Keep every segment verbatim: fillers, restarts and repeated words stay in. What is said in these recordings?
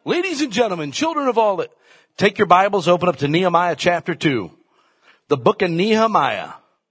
Ladies and gentlemen, children of all, that take your Bibles, open up to Nehemiah chapter two. The book of Nehemiah.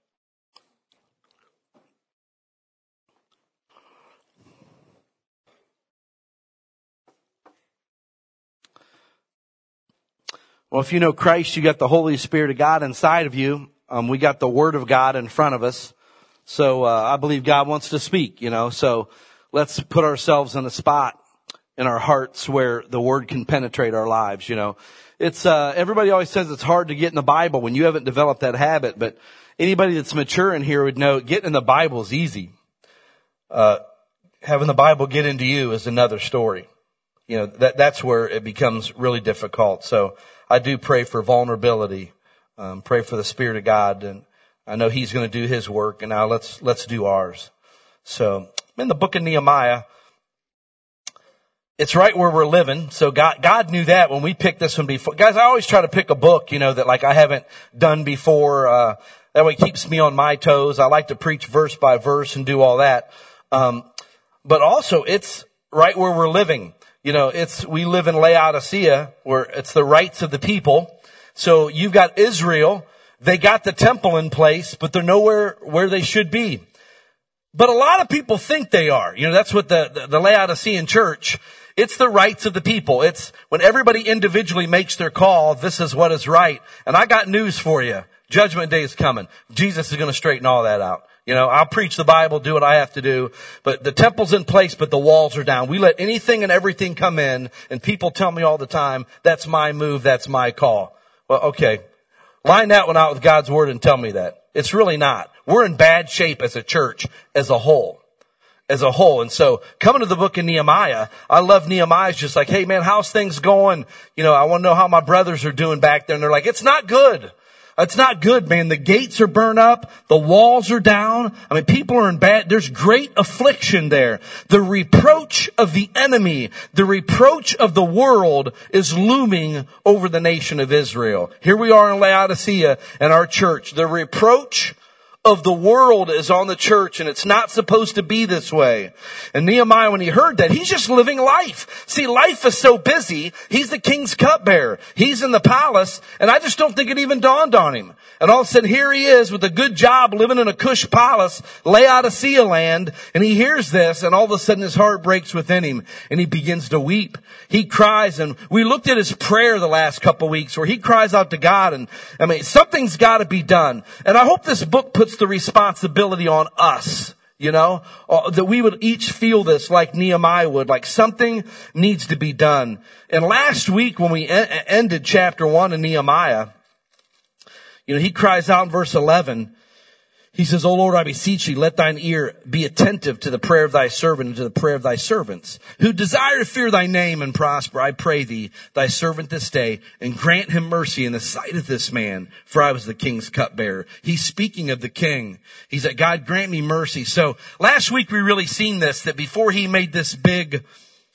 Well, if you know Christ, you got the Holy Spirit of God inside of you. Um, we got the Word of God in front of us. So uh, I believe God wants to speak, you know. So let's put ourselves in a spot in our hearts where the Word can penetrate our lives, you know. It's, uh, everybody always says it's hard to get in the Bible when you haven't developed that habit, but anybody that's mature in here would know getting in the Bible is easy. Uh, having the Bible get into you is another story. You know, that, that's where it becomes really difficult. So I do pray for vulnerability, um, pray for the Spirit of God, and I know He's going to do His work, and now let's, let's do ours. So in the book of Nehemiah, it's right where we're living. So God, God knew that when we picked this one before. Guys, I always try to pick a book, you know, that like I haven't done before. Uh, that way it keeps me on my toes. I like to preach verse by verse and do all that. Um, but also it's right where we're living. You know, it's, we live in Laodicea where it's the rights of the people. So you've got Israel. They got the temple in place, but they're nowhere where they should be. But a lot of people think they are. You know, that's what the, the, the Laodicean church, it's the rights of the people. It's when everybody individually makes their call, this is what is right. And I got news for you. Judgment day is coming. Jesus is going to straighten all that out. You know, I'll preach the Bible, do what I have to do, but the temple's in place, but the walls are down. We let anything and everything come in, and people tell me all the time, that's my move, that's my call. Well, okay. Line that one out with God's word and tell me that. It's really not. We're in bad shape as a church, as a whole. As a whole. And so coming to the book of Nehemiah, I love Nehemiah's just like, hey man, how's things going? You know, I want to know how my brothers are doing back there. And they're like, it's not good. It's not good, man. The gates are burned up. The walls are down. I mean, people are in bad, there's great affliction there. The reproach of the enemy, the reproach of the world is looming over the nation of Israel. Here we are in Laodicea and our church. The reproach of the world is on the church, and it's not supposed to be this way. And Nehemiah, when he heard that, he's just living life. See, life is so busy. He's the king's cupbearer. He's in the palace, and I just don't think it even dawned on him. And all of a sudden, here he is with a good job living in a cush palace, Laodicea land, and he hears this, and all of a sudden his heart breaks within him, and he begins to weep. He cries, and we looked at his prayer the last couple of weeks where he cries out to God, and I mean, something's got to be done. And I hope this book puts the responsibility on us, you know, uh, that we would each feel this like Nehemiah would, like something needs to be done. And last week when we en- ended chapter one in Nehemiah, you know, he cries out in verse eleven, he says, O Lord, I beseech thee, let thine ear be attentive to the prayer of thy servant and to the prayer of thy servants, who desire to fear thy name and prosper. I pray thee, thy servant this day, and grant him mercy in the sight of this man, for I was the king's cupbearer. He's speaking of the king. He's like, God, grant me mercy. So last week we really seen this, that before he made this big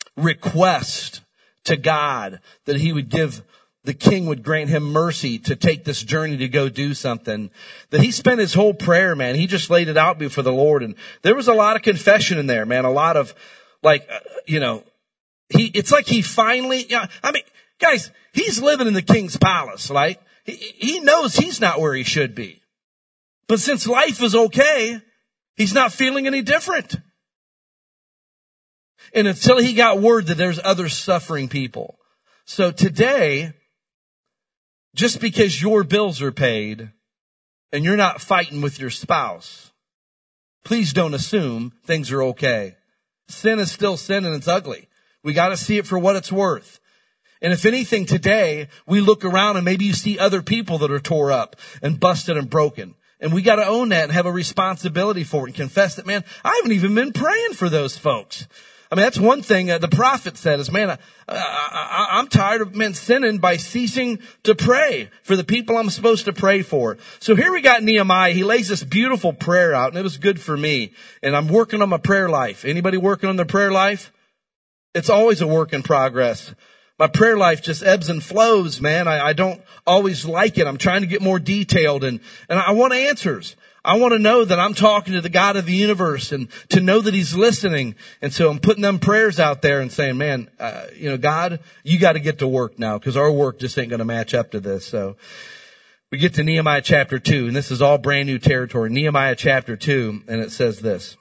request to God, that he would give the king would grant him mercy to take this journey to go do something, that he spent his whole prayer, man. He just laid it out before the Lord. And there was a lot of confession in there, man. A lot of like, uh, you know, he, it's like he finally, you know, I mean, guys, he's living in the king's palace, right? He, he knows he's not where he should be. But since life is okay, he's not feeling any different. And until he got word that there's other suffering people. So today, just because your bills are paid and you're not fighting with your spouse, please don't assume things are okay. Sin is still sin and it's ugly. We got to see it for what it's worth. And if anything today, we look around and maybe you see other people that are tore up and busted and broken. And we got to own that and have a responsibility for it and confess that, man, I haven't even been praying for those folks. I mean, that's one thing uh, the prophet said is, man, I, I, I'm tired of men sinning by ceasing to pray for the people I'm supposed to pray for. So here we got Nehemiah. He lays this beautiful prayer out, and it was good for me. And I'm working on my prayer life. Anybody working on their prayer life? It's always a work in progress. My prayer life just ebbs and flows, man. I, I don't always like it. I'm trying to get more detailed, and, and I want answers. I want to know that I'm talking to the God of the universe and to know that he's listening. And so I'm putting them prayers out there and saying, man, uh, you know, God, you got to get to work now because our work just ain't going to match up to this. So we get to Nehemiah chapter two, and this is all brand new territory. Nehemiah chapter two, and it says this.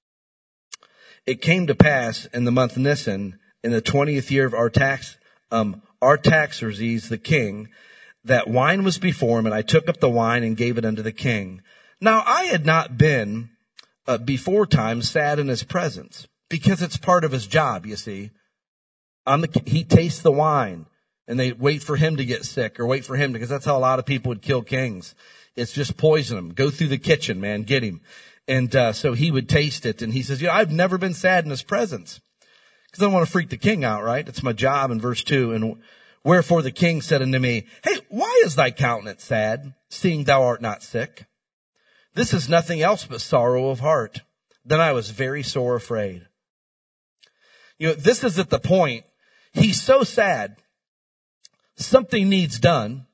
It came to pass in the month Nisan, in the twentieth year of Artax, um, Artaxerxes the king, that wine was before him, and I took up the wine and gave it unto the king. Now, I had not been uh, before time sad in his presence because it's part of his job, you see. I'm the, he tastes the wine and they wait for him to get sick or wait for him because that's how a lot of people would kill kings. It's just poison him. Go through the kitchen, man. Get him. And uh, so he would taste it. And he says, you know, I've never been sad in his presence because I don't want to freak the king out, right? It's my job in verse two. And wherefore the king said unto me, hey, why is thy countenance sad, seeing thou art not sick? This is nothing else but sorrow of heart. Then I was very sore afraid. You know, this is at the point, he's so sad, something needs done,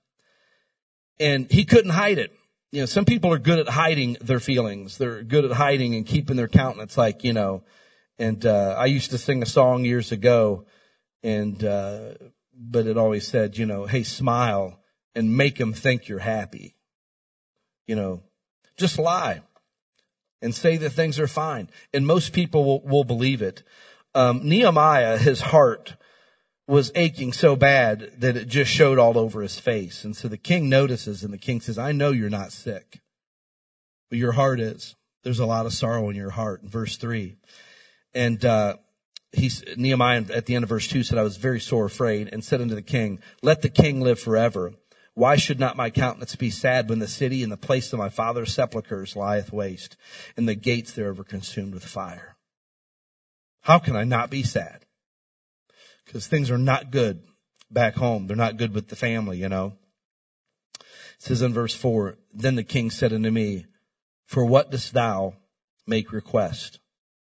and he couldn't hide it. You know, some people are good at hiding their feelings. They're good at hiding and keeping their countenance like, you know, and uh, I used to sing a song years ago, and uh, but it always said, you know, hey, smile and make them think you're happy. You know, just lie and say that things are fine. And most people will, will believe it. Um, Nehemiah, his heart was aching so bad that it just showed all over his face. And so the king notices, and the king says, I know you're not sick, but your heart is. There's a lot of sorrow in your heart. In verse three. And uh, he's, Nehemiah at the end of verse two said, I was very sore afraid, and said unto the king, let the king live forever. Why should not my countenance be sad when the city and the place of my father's sepulchres lieth waste, and the gates thereof are consumed with fire? How can I not be sad? Because things are not good back home. They're not good with the family, you know. It says in verse four, then the king said unto me, for what dost thou make request?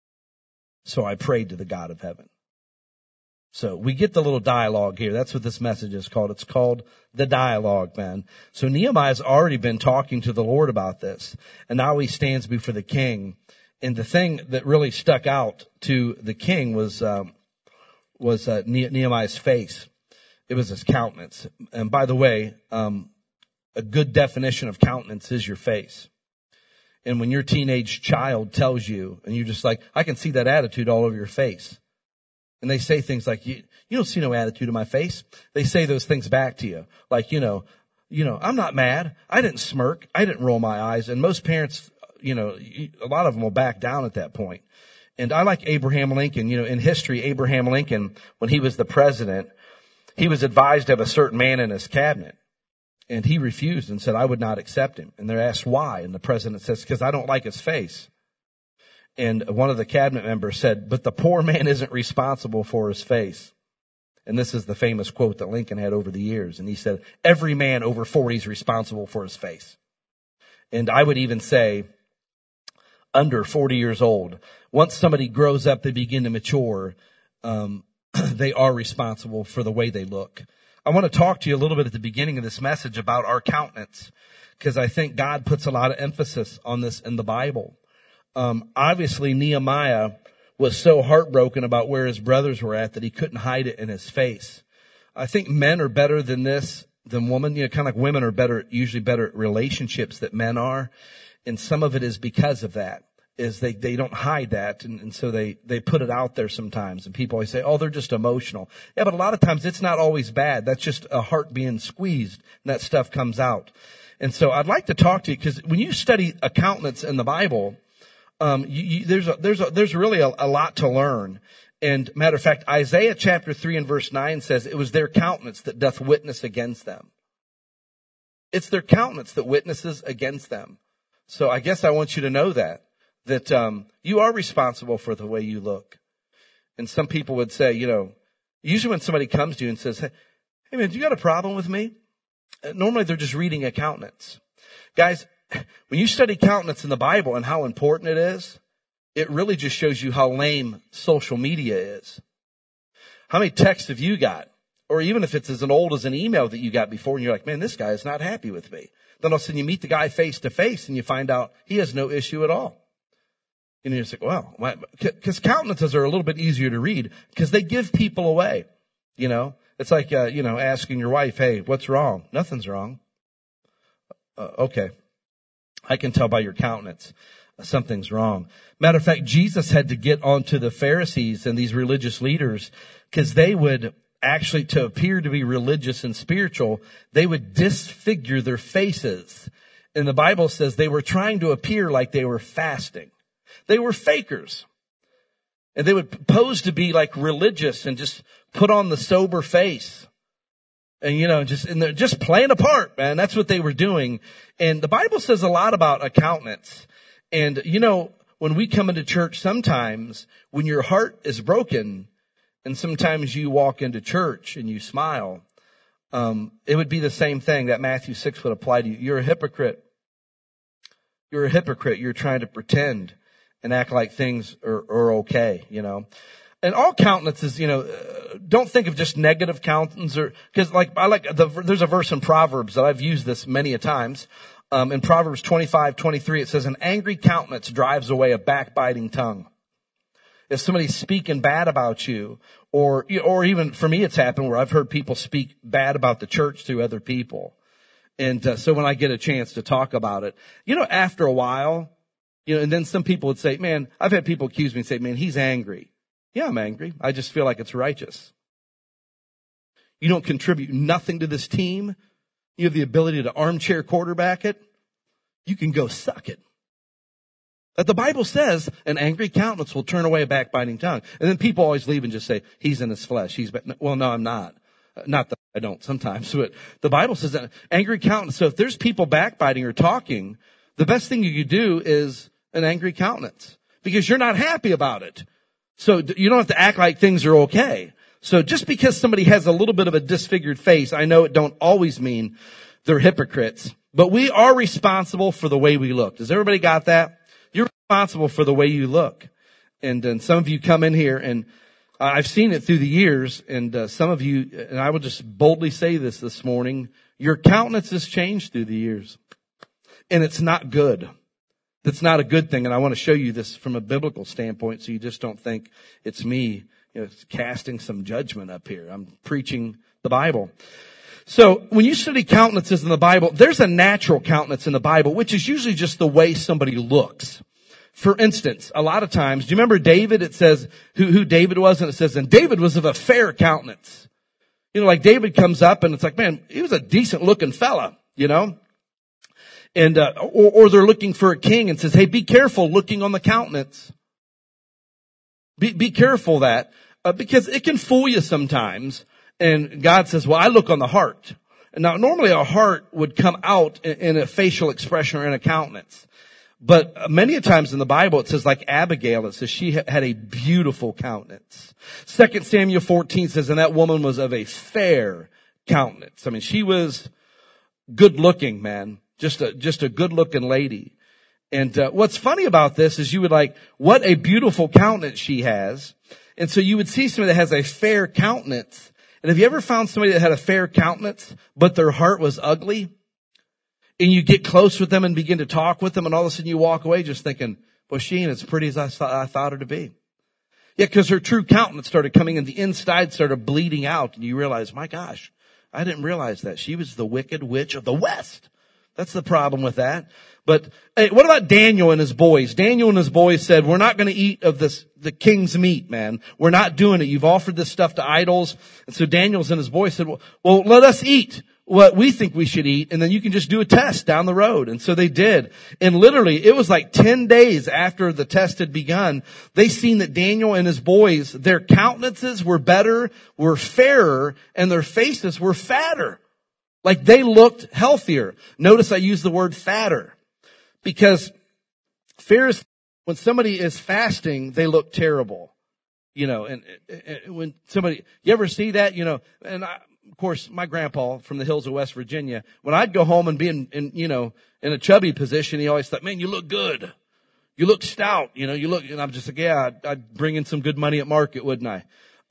So I prayed to the God of heaven. So we get the little dialogue here. That's what this message is called. It's called the dialogue, man. So Nehemiah's already been talking to the Lord about this. And now he stands before the king. And the thing that really stuck out to the king was, um, was uh, Nehemiah's face. It was his countenance. And by the way, um, a good definition of countenance is your face. And when your teenage child tells you, and you're just like, I can see that attitude all over your face. And they say things like, you, you don't see no attitude in my face. They say those things back to you. Like, you know, you know, I'm not mad. I didn't smirk. I didn't roll my eyes. And most parents, you know, a lot of them will back down at that point. And I like Abraham Lincoln. You know, in history, Abraham Lincoln, when he was the president, he was advised of a certain man in his cabinet. And he refused and said, I would not accept him. And they're asked why. And the president says, because I don't like his face. And one of the cabinet members said, but the poor man isn't responsible for his face. And this is the famous quote that Lincoln had over the years. And he said, every man over forty is responsible for his face. And I would even say, under forty years old, once somebody grows up, they begin to mature, um, they are responsible for the way they look. I want to talk to you a little bit at the beginning of this message about our countenance, because I think God puts a lot of emphasis on this in the Bible. Um, obviously, Nehemiah was so heartbroken about where his brothers were at that he couldn't hide it in his face. I think men are better than this, than women. You know, kind of like women are better, usually better at relationships than men are. And some of it is because of that, is they, they don't hide that. And, and so they, they put it out there sometimes. And people always say, oh, they're just emotional. Yeah, but a lot of times it's not always bad. That's just a heart being squeezed and that stuff comes out. And so I'd like to talk to you, because when you study a countenance in the Bible, Um, you, you, there's a, there's a, there's really a, a lot to learn. And matter of fact, Isaiah chapter three and verse nine says, it was their countenance that doth witness against them. It's their countenance that witnesses against them. So I guess I want you to know that, that, um, you are responsible for the way you look. And some people would say, you know, usually when somebody comes to you and says, hey, hey man, do you got a problem with me? Normally they're just reading a countenance. Guys, when you study countenance in the Bible and how important it is, it really just shows you how lame social media is. How many texts have you got? Or or even if it's as old as an email that you got before and you're like, man, this guy is not happy with me. Then all of a sudden you meet the guy face to face and you find out he has no issue at all. And you're just like, well, because countenances are a little bit easier to read because they give people away. You know, it's like, uh, you know, asking your wife, hey, what's wrong? Nothing's wrong. Uh, okay. I can tell by your countenance. Something's wrong. Matter of fact, Jesus had to get onto the Pharisees and these religious leaders because they would actually, to appear to be religious and spiritual, they would disfigure their faces. And the Bible says they were trying to appear like they were fasting. They were fakers. And they would pose to be like religious and just put on the sober face. And, you know, just, and they're just playing a part, man. That's what they were doing. And the Bible says a lot about a countenance. And, you know, when we come into church, sometimes when your heart is broken and sometimes you walk into church and you smile, um, it would be the same thing that Matthew six would apply to you. You're a hypocrite. You're a hypocrite. You're trying to pretend and act like things are, are okay, you know. And all countenances, you know, uh, don't think of just negative countenance, or because like I like the, there's a verse in Proverbs that I've used this many a times. Um, in Proverbs twenty-five twenty-three, it says, "An angry countenance drives away a backbiting tongue." If somebody's speaking bad about you, or or even for me, it's happened where I've heard people speak bad about the church through other people, and uh, so when I get a chance to talk about it, you know, after a while. You know, and then some people would say, man, I've had people accuse me and say, man, he's angry. Yeah, I'm angry. I just feel like it's righteous. You don't contribute nothing to this team. You have the ability to armchair quarterback it. You can go suck it. But the Bible says an angry countenance will turn away a backbiting tongue. And then people always leave and just say, he's in his flesh. He's, well, no, I'm not. Not that I don't sometimes, but the Bible says that angry countenance. So if there's people backbiting or talking, the best thing you could do is an angry countenance because you're not happy about it. So you don't have to act like things are okay. So just because somebody has a little bit of a disfigured face, I know it don't always mean they're hypocrites, but we are responsible for the way we look. Does everybody got that? You're responsible for the way you look. And, and some of you come in here and I've seen it through the years, and uh, some of you, and I will just boldly say this this morning, your countenance has changed through the years. And it's not good. That's not a good thing. And I want to show you this from a biblical standpoint so you just don't think it's me, you know, casting some judgment up here. I'm preaching the Bible. So when you study countenances in the Bible, there's a natural countenance in the Bible, which is usually just the way somebody looks. For instance, a lot of times, do you remember David? It says who, who David was, and it says, and David was of a fair countenance. You know, like David comes up and it's like, man, he was a decent looking fella, you know? And, uh, or, or they're looking for a king and says, hey, be careful looking on the countenance. Be, be careful that, uh, because it can fool you sometimes. And God says, well, I look on the heart. And now normally a heart would come out in, in a facial expression or in a countenance. But many times in the Bible, it says like Abigail, it says she had a beautiful countenance. Second Samuel fourteen says, and that woman was of a fair countenance. I mean, she was good looking, man. Just a, just a good looking lady. And, uh, what's funny about this is you would like, what a beautiful countenance she has. And so you would see somebody that has a fair countenance. And have you ever found somebody that had a fair countenance, but their heart was ugly? And you get close with them and begin to talk with them, and all of a sudden you walk away just thinking, well, she ain't as pretty as I, th- I thought her to be. Yeah, because her true countenance started coming and the inside started bleeding out. And you realize, my gosh, I didn't realize that. She was the wicked witch of the West. That's the problem with that. But hey, what about Daniel and his boys? Daniel and his boys said, we're not going to eat of this, the king's meat, man. We're not doing it. You've offered this stuff to idols. And so Daniel's and his boys said, well, well, let us eat what we think we should eat, and then you can just do a test down the road. And so they did. And literally, it was like ten days after the test had begun, they seen that Daniel and his boys, their countenances were better, were fairer, and their faces were fatter. Like they looked healthier. Notice I use the word fatter. Because fair is, when somebody is fasting, they look terrible. You know, and, and when somebody, you ever see that? You know, and I, of course, my grandpa from the hills of West Virginia, when I'd go home and be in, in, you know, in a chubby position, he always thought, man, you look good. You look stout. You know, you look, and I'm just like, yeah, I'd, I'd bring in some good money at market, wouldn't I?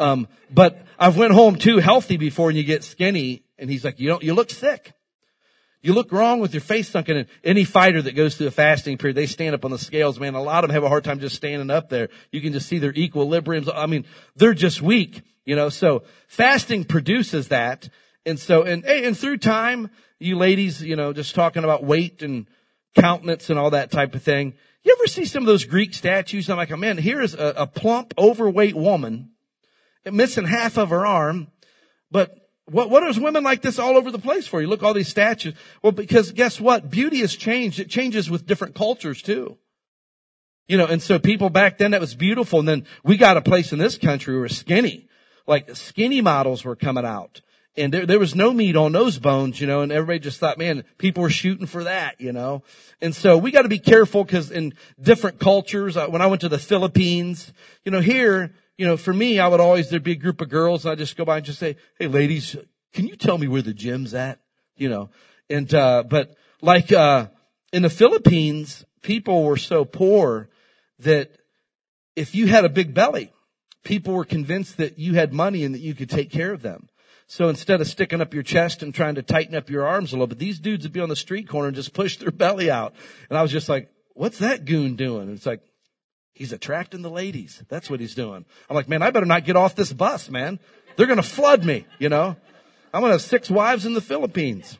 Um, but I've went home too healthy before and you get skinny. And he's like, you don't, you look sick. You look wrong with your face sunken in. Any fighter that goes through a fasting period, they stand up on the scales, man. A lot of them have a hard time just standing up there. You can just see their equilibriums. I mean, they're just weak, you know, so fasting produces that. And so, and, and through time, you ladies, you know, just talking about weight and countenance and all that type of thing. You ever see some of those Greek statues? I'm like, oh man, here is a, a plump, overweight woman missing half of her arm, but What, what is women like this all over the place for? You look at all these statues. Well, because guess what? Beauty has changed. It changes with different cultures too. You know, and so people back then, that was beautiful. And then we got a place in this country where skinny, like skinny models were coming out. And there, there was no meat on those bones, you know, and everybody just thought, man, people were shooting for that, you know. And so we got to be careful because in different cultures, uh, when I went to the Philippines, you know, here, you know, for me, I would always, there'd be a group of girls and I'd just go by and just say, hey, ladies, can you tell me where the gym's at? You know, and, uh, but like, uh, in the Philippines, people were so poor that if you had a big belly, people were convinced that you had money and that you could take care of them. So instead of sticking up your chest and trying to tighten up your arms a little bit, these dudes would be on the street corner and just push their belly out. And I was just like, what's that goon doing? And it's like, he's attracting the ladies. That's what he's doing. I'm like, man, I better not get off this bus, man. They're going to flood me, you know. I'm going to have six wives in the Philippines.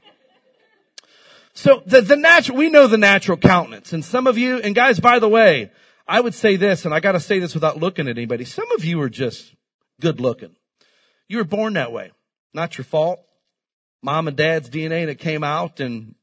So the, the natural, we know the natural countenance. And some of you, and guys, by the way, I would say this, and I got to say this without looking at anybody. Some of you are just good looking. You were born that way. Not your fault. Mom and dad's D N A that came out, and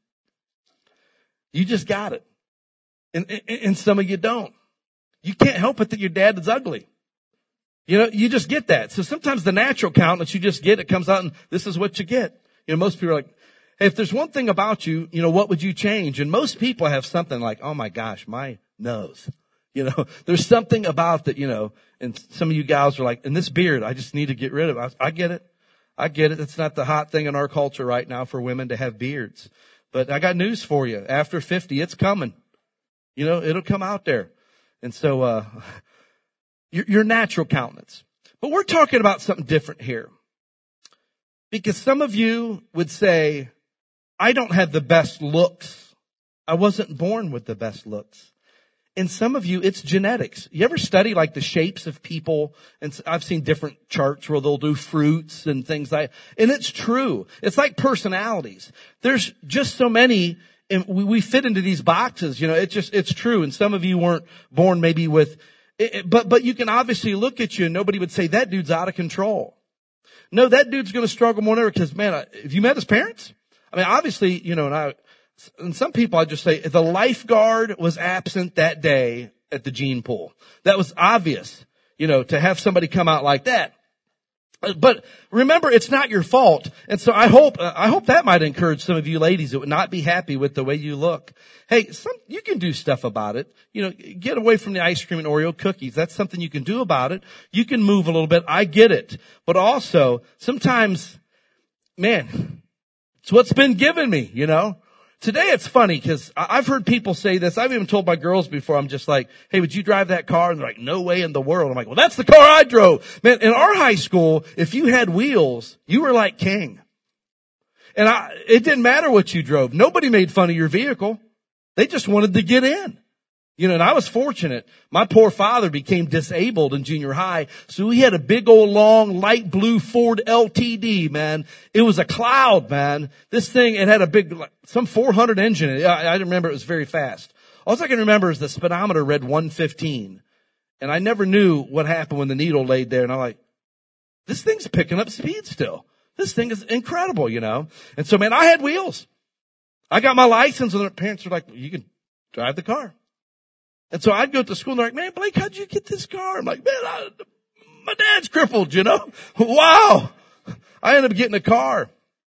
you just got it. And, and, and some of you don't. You can't help it that your dad is ugly. You know, you just get that. So sometimes the natural countenance you just get, it comes out and this is what you get. You know, most people are like, hey, if there's one thing about you, you know, what would you change? And most people have something like, oh my gosh, my nose. You know, there's something about that, you know, and some of you gals are like, and this beard, I just need to get rid of it. I, I get it. I get it. It's not the hot thing in our culture right now for women to have beards. But I got news for you. After fifty, it's coming. You know, it'll come out there. And so, uh, your, your natural countenance. But we're talking about something different here. Because some of you would say, I don't have the best looks. I wasn't born with the best looks. And some of you, it's genetics. You ever study like the shapes of people? And I've seen different charts where they'll do fruits and things like, and it's true. It's like personalities. There's just so many. And we, we fit into these boxes, you know, it's just, it's true. And some of you weren't born maybe with, it, but, but you can obviously look at you and nobody would say that dude's out of control. No, that dude's going to struggle more than ever because, man, have you met his parents? I mean, obviously, you know, and I, and some people I just say the lifeguard was absent that day at the gene pool. That was obvious, you know, to have somebody come out like that. But remember, it's not your fault. And so I hope, uh, I hope that might encourage some of you ladies that would not be happy with the way you look. Hey, some, you can do stuff about it. You know, get away from the ice cream and Oreo cookies. That's something you can do about it. You can move a little bit. I get it. But also, sometimes, man, it's what's been given me, you know. Today it's funny because I've heard people say this. I've even told my girls before, I'm just like, hey, would you drive that car? And they're like, no way in the world. I'm like, well, that's the car I drove. Man, in our high school, if you had wheels, you were like king. And I, it didn't matter what you drove. Nobody made fun of your vehicle. They just wanted to get in. You know, and I was fortunate. My poor father became disabled in junior high, so we had a big old long light blue Ford L T D, man. It was a cloud, man. This thing, it had a big, some four hundred engine in it. I, I remember it was very fast. All I can remember is the speedometer read one fifteen. And I never knew what happened when the needle laid there. And I'm like, this thing's picking up speed still. This thing is incredible, you know. And so, man, I had wheels. I got my license, and the parents were like, you can drive the car. And so I'd go to school and they're like, man, Blake, how'd you get this car? I'm like, man, I, my dad's crippled, you know? Wow. I ended up getting a car.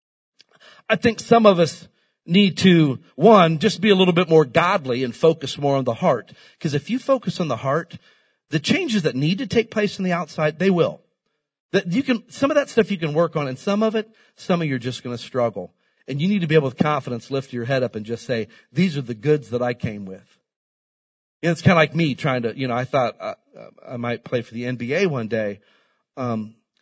I think some of us need to, one, just be a little bit more godly and focus more on the heart. Because if you focus on the heart, the changes that need to take place on the outside, they will. That you can, some of that stuff you can work on, and some of it, some of you're just going to struggle. And you need to be able with confidence lift your head up and just say, these are the goods that I came with. It's kind of like me trying to, you know, I thought uh, I might play for the N B A one day. Um,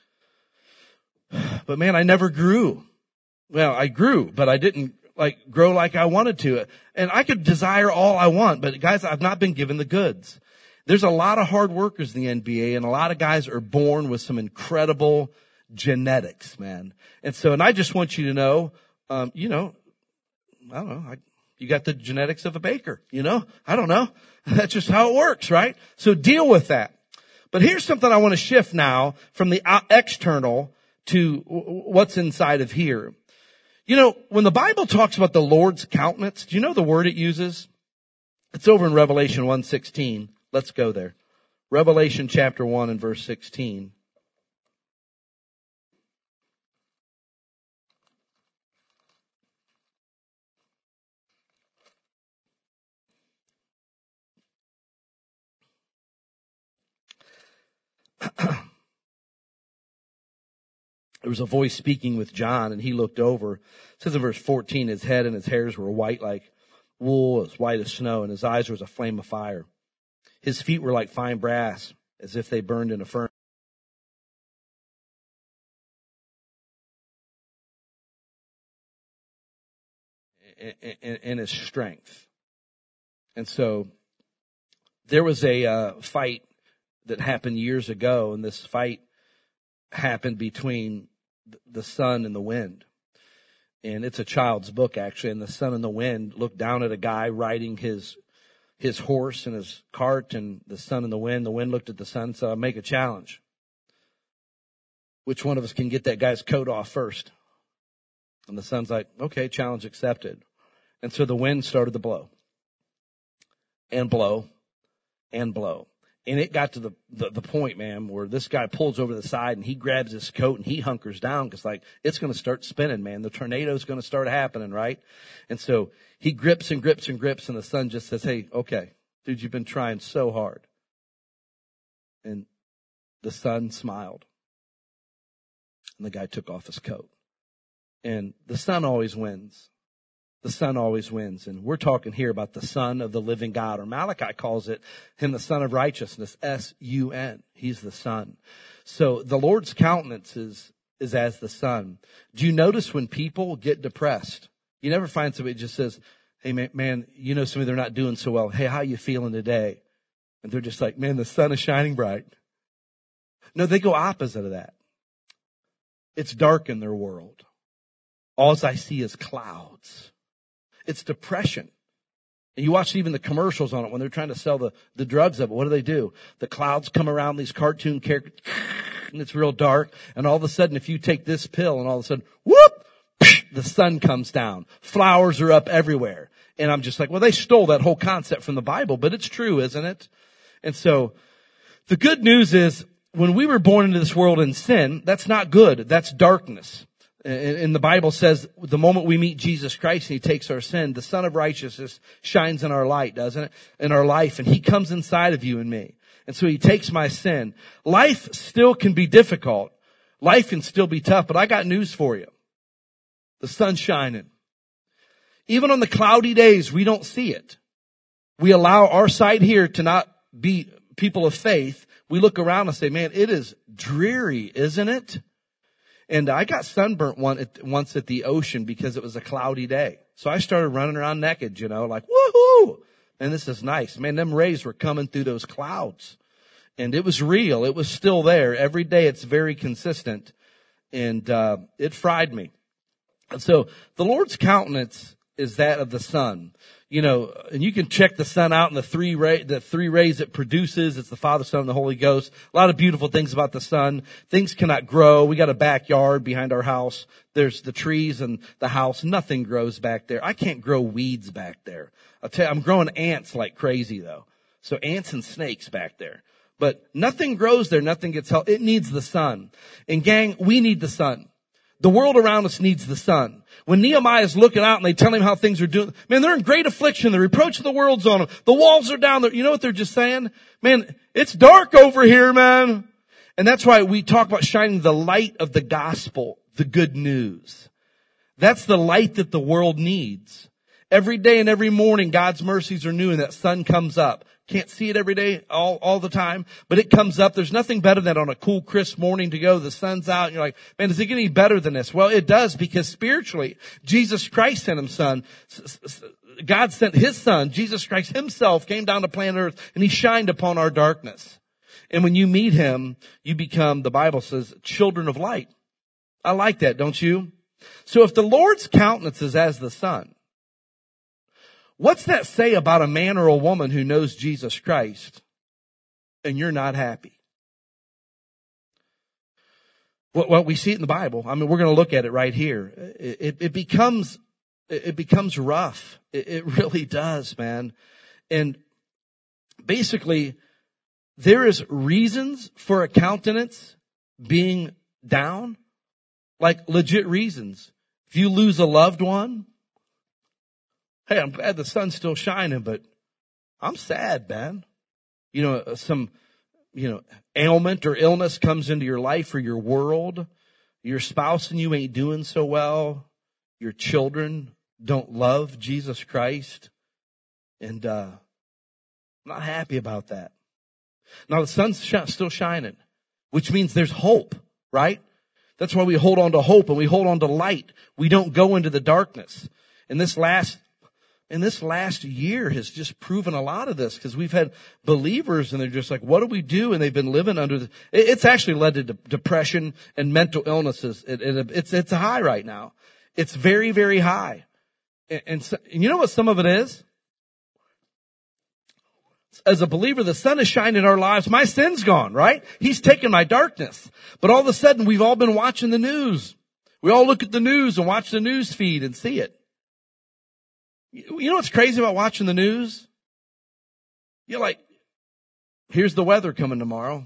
but man, I never grew. Well, I grew, but I didn't like grow like I wanted to. And I could desire all I want, but guys, I've not been given the goods. There's a lot of hard workers in the N B A, and a lot of guys are born with some incredible genetics, man. And so, and I just want you to know, um, you know, I don't know, I, you got the genetics of a baker, you know? I don't know. That's just how it works, right? So deal with that. But here's something I want to shift now from the external to what's inside of here. You know, when the Bible talks about the Lord's countenance, do you know the word it uses? It's over in Revelation one sixteen. Let's go there. Revelation chapter one and verse sixteen. There was a voice speaking with John, and he looked over. It says in verse fourteen, his head and his hairs were white like wool, as white as snow, and his eyes were as a flame of fire. His feet were like fine brass, as if they burned in a furnace. And his strength. And so there was a uh, fight that happened years ago, and this fight happened between the sun and the wind. And it's a child's book, actually, and the sun and the wind looked down at a guy riding his his horse and his cart, and the sun and the wind. The wind looked at the sun and said, I'll make a challenge. Which one of us can get that guy's coat off first? And the sun's like, okay, challenge accepted. And so the wind started to blow. And blow. And blow. And it got to the, the, the point, man, where this guy pulls over the side and he grabs his coat and he hunkers down because, like, it's going to start spinning, man. The tornado's going to start happening, right? And so he grips and grips and grips, and the sun just says, hey, okay, dude, you've been trying so hard. And the sun smiled. And the guy took off his coat. And the sun always wins. The Son always wins. And we're talking here about the Son of the living God, or Malachi calls it him the Son of righteousness, S U N. He's the Son. So the Lord's countenance is, is as the Son. Do you notice when people get depressed, you never find somebody just says, hey man, man, you know somebody, they're not doing so well. Hey, how you feeling today? And they're just like, man, the sun is shining bright. No, they go opposite of that. It's dark in their world. All I see is clouds. It's depression. And you watch even the commercials on it when they're trying to sell the, the drugs of it. What do they do? The clouds come around these cartoon characters, and it's real dark. And all of a sudden, if you take this pill, and all of a sudden, whoop, the sun comes down. Flowers are up everywhere. And I'm just like, well, they stole that whole concept from the Bible, but it's true, isn't it? And so the good news is when we were born into this world in sin, that's not good. That's darkness. And the Bible says the moment we meet Jesus Christ and He takes our sin, the Son of righteousness shines in our light, doesn't it? In our life. And He comes inside of you and me. And so He takes my sin. Life still can be difficult. Life can still be tough, but I got news for you. The sun's shining. Even on the cloudy days, we don't see it. We allow our side here to not be people of faith. We look around and say, man, it is dreary, isn't it? And I got sunburnt one at, once at the ocean because it was a cloudy day. So I started running around naked, you know, like, woohoo! And this is nice. Man, them rays were coming through those clouds. And it was real. It was still there. Every day it's very consistent. And uh it fried me. And so the Lord's countenance is that of the sun. You know, and you can check the sun out in the three ray, the three rays it produces. It's the Father, Son, and the Holy Ghost. A lot of beautiful things about the sun. Things cannot grow. We got a backyard behind our house. There's the trees and the house. Nothing grows back there. I can't grow weeds back there. I'll tell you, I'm growing ants like crazy though. So ants and snakes back there. But nothing grows there. Nothing gets help. It needs the sun. And gang, we need the sun. The world around us needs the sun. When Nehemiah is looking out and they tell him how things are doing, man, they're in great affliction. The reproach of the world's on them. The walls are down there. You know what they're just saying? Man, it's dark over here, man. And that's why we talk about shining the light of the gospel, the good news. That's the light that the world needs. Every day and every morning, God's mercies are new and that sun comes up. Can't see it every day, all, all the time, but it comes up. There's nothing better than on a cool, crisp morning to go. The sun's out and you're like, man, does it get any better than this? Well, it does, because spiritually, Jesus Christ sent him son. God sent his son, Jesus Christ himself, came down to planet Earth, and he shined upon our darkness. And when you meet him, you become, the Bible says, children of light. I like that, don't you? So if the Lord's countenance is as the sun, what's that say about a man or a woman who knows Jesus Christ and you're not happy? Well, well we see it in the Bible. I mean, we're going to look at it right here. It, it, it becomes, it becomes rough. It, it really does, man. And basically, there is reasons for a countenance being down, like legit reasons. If you lose a loved one, hey, I'm glad the sun's still shining, but I'm sad, man. You know, some, you know, ailment or illness comes into your life or your world. Your spouse and you ain't doing so well. Your children don't love Jesus Christ. And, uh, I'm not happy about that. Now the sun's sh- still shining, which means there's hope, right? That's why we hold on to hope and we hold on to light. We don't go into the darkness. And this last, and this last year has just proven a lot of this, because we've had believers and they're just like, what do we do? And they've been living under the, it's actually led to de- depression and mental illnesses. It, it, it's, it's high right now. It's very, very high. And, and, so, and you know what some of it is? As a believer, the sun is shining in our lives. My sin's gone, right? He's taken my darkness. But all of a sudden, we've all been watching the news. We all look at the news and watch the news feed and see it. You know what's crazy about watching the news? You're like, here's the weather coming tomorrow.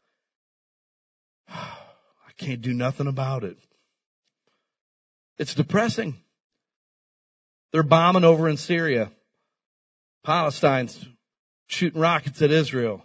I can't do nothing about it. It's depressing. They're bombing over in Syria. Palestine's shooting rockets at Israel.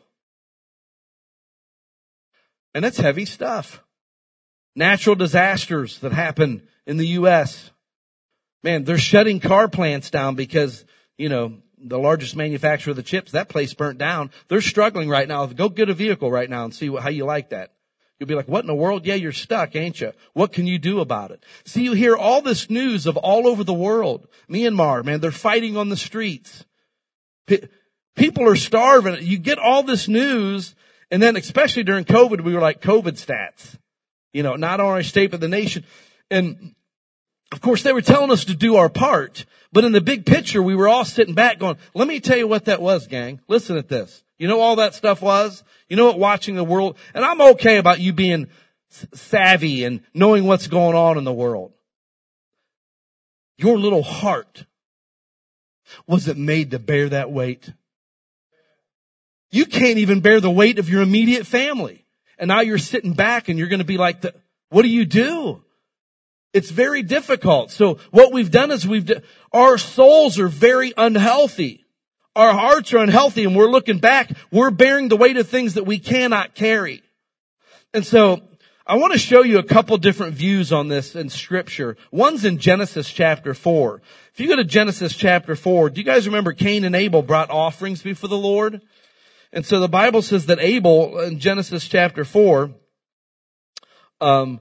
And that's heavy stuff. Natural disasters that happen in the U S Man, they're shutting car plants down because, you know, the largest manufacturer of the chips, that place burnt down. They're struggling right now. Go get a vehicle right now and see what, how you like that. You'll be like, what in the world? Yeah, you're stuck, ain't you? What can you do about it? See, you hear all this news of all over the world. Myanmar, man, they're fighting on the streets. P- People are starving. You get all this news, and then especially during COVID, we were like COVID stats. You know, not only our state, but the nation. And of course, they were telling us to do our part. But in the big picture, we were all sitting back going, let me tell you what that was, gang. Listen at this. You know all that stuff was? You know what watching the world, and I'm okay about you being savvy and knowing what's going on in the world. Your little heart, was it made to bear that weight? You can't even bear the weight of your immediate family. And now you're sitting back and you're going to be like, the, what do you do? It's very difficult. So what we've done is we've, our souls are very unhealthy. Our hearts are unhealthy, and we're looking back. We're bearing the weight of things that we cannot carry. And so I want to show you a couple different views on this in Scripture. One's in Genesis chapter four. If you go to Genesis chapter four, do you guys remember Cain and Abel brought offerings before the Lord? And so the Bible says that Abel, in Genesis chapter four, um,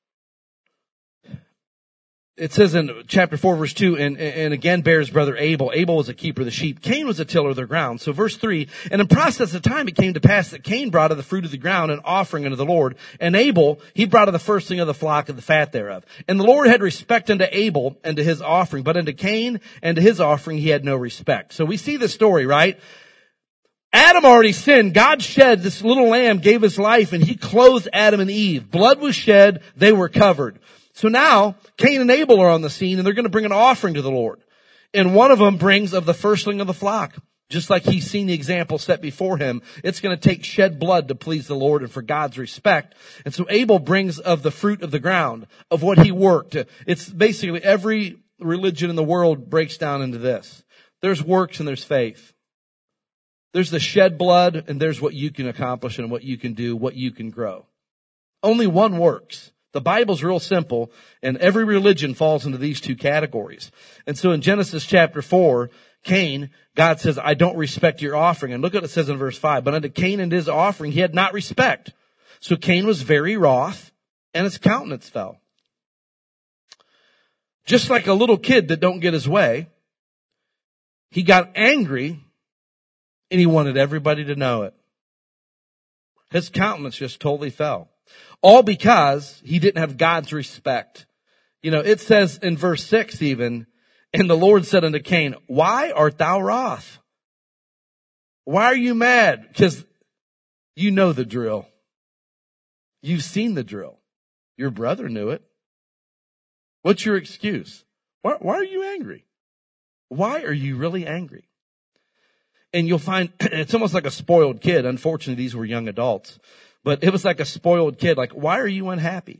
it says in chapter four, verse two, and, and again bear his brother Abel. Abel was a keeper of the sheep. Cain was a tiller of the ground. So verse three, and in process of time it came to pass that Cain brought of the fruit of the ground an offering unto the Lord. And Abel, he brought of the firstling of the flock and the fat thereof. And the Lord had respect unto Abel and to his offering, but unto Cain and to his offering he had no respect. So we see the story, right? Adam already sinned. God shed this little lamb, gave his life, and he clothed Adam and Eve. Blood was shed. They were covered. So now, Cain and Abel are on the scene, and they're going to bring an offering to the Lord. And one of them brings of the firstling of the flock. Just like he's seen the example set before him, it's going to take shed blood to please the Lord and for God's respect. And so Abel brings of the fruit of the ground, of what he worked. It's basically every religion in the world breaks down into this. There's works and there's faith. There's the shed blood, and there's what you can accomplish and what you can do, what you can grow. Only one works. The Bible's real simple, and every religion falls into these two categories. And so in Genesis chapter four, Cain, God says, I don't respect your offering. And look what it says in verse five. But unto Cain and his offering he had not respect. So Cain was very wroth, and his countenance fell. Just like a little kid that don't get his way, he got angry, and he wanted everybody to know it. His countenance just totally fell. All because he didn't have God's respect. You know, it says in verse six even, and the Lord said unto Cain, why art thou wroth? Why are you mad? Because you know the drill. You've seen the drill. Your brother knew it. What's your excuse? Why, why are you angry? Why are you really angry? And you'll find it's almost like a spoiled kid. Unfortunately, these were young adults. But it was like a spoiled kid. Like, why are you unhappy?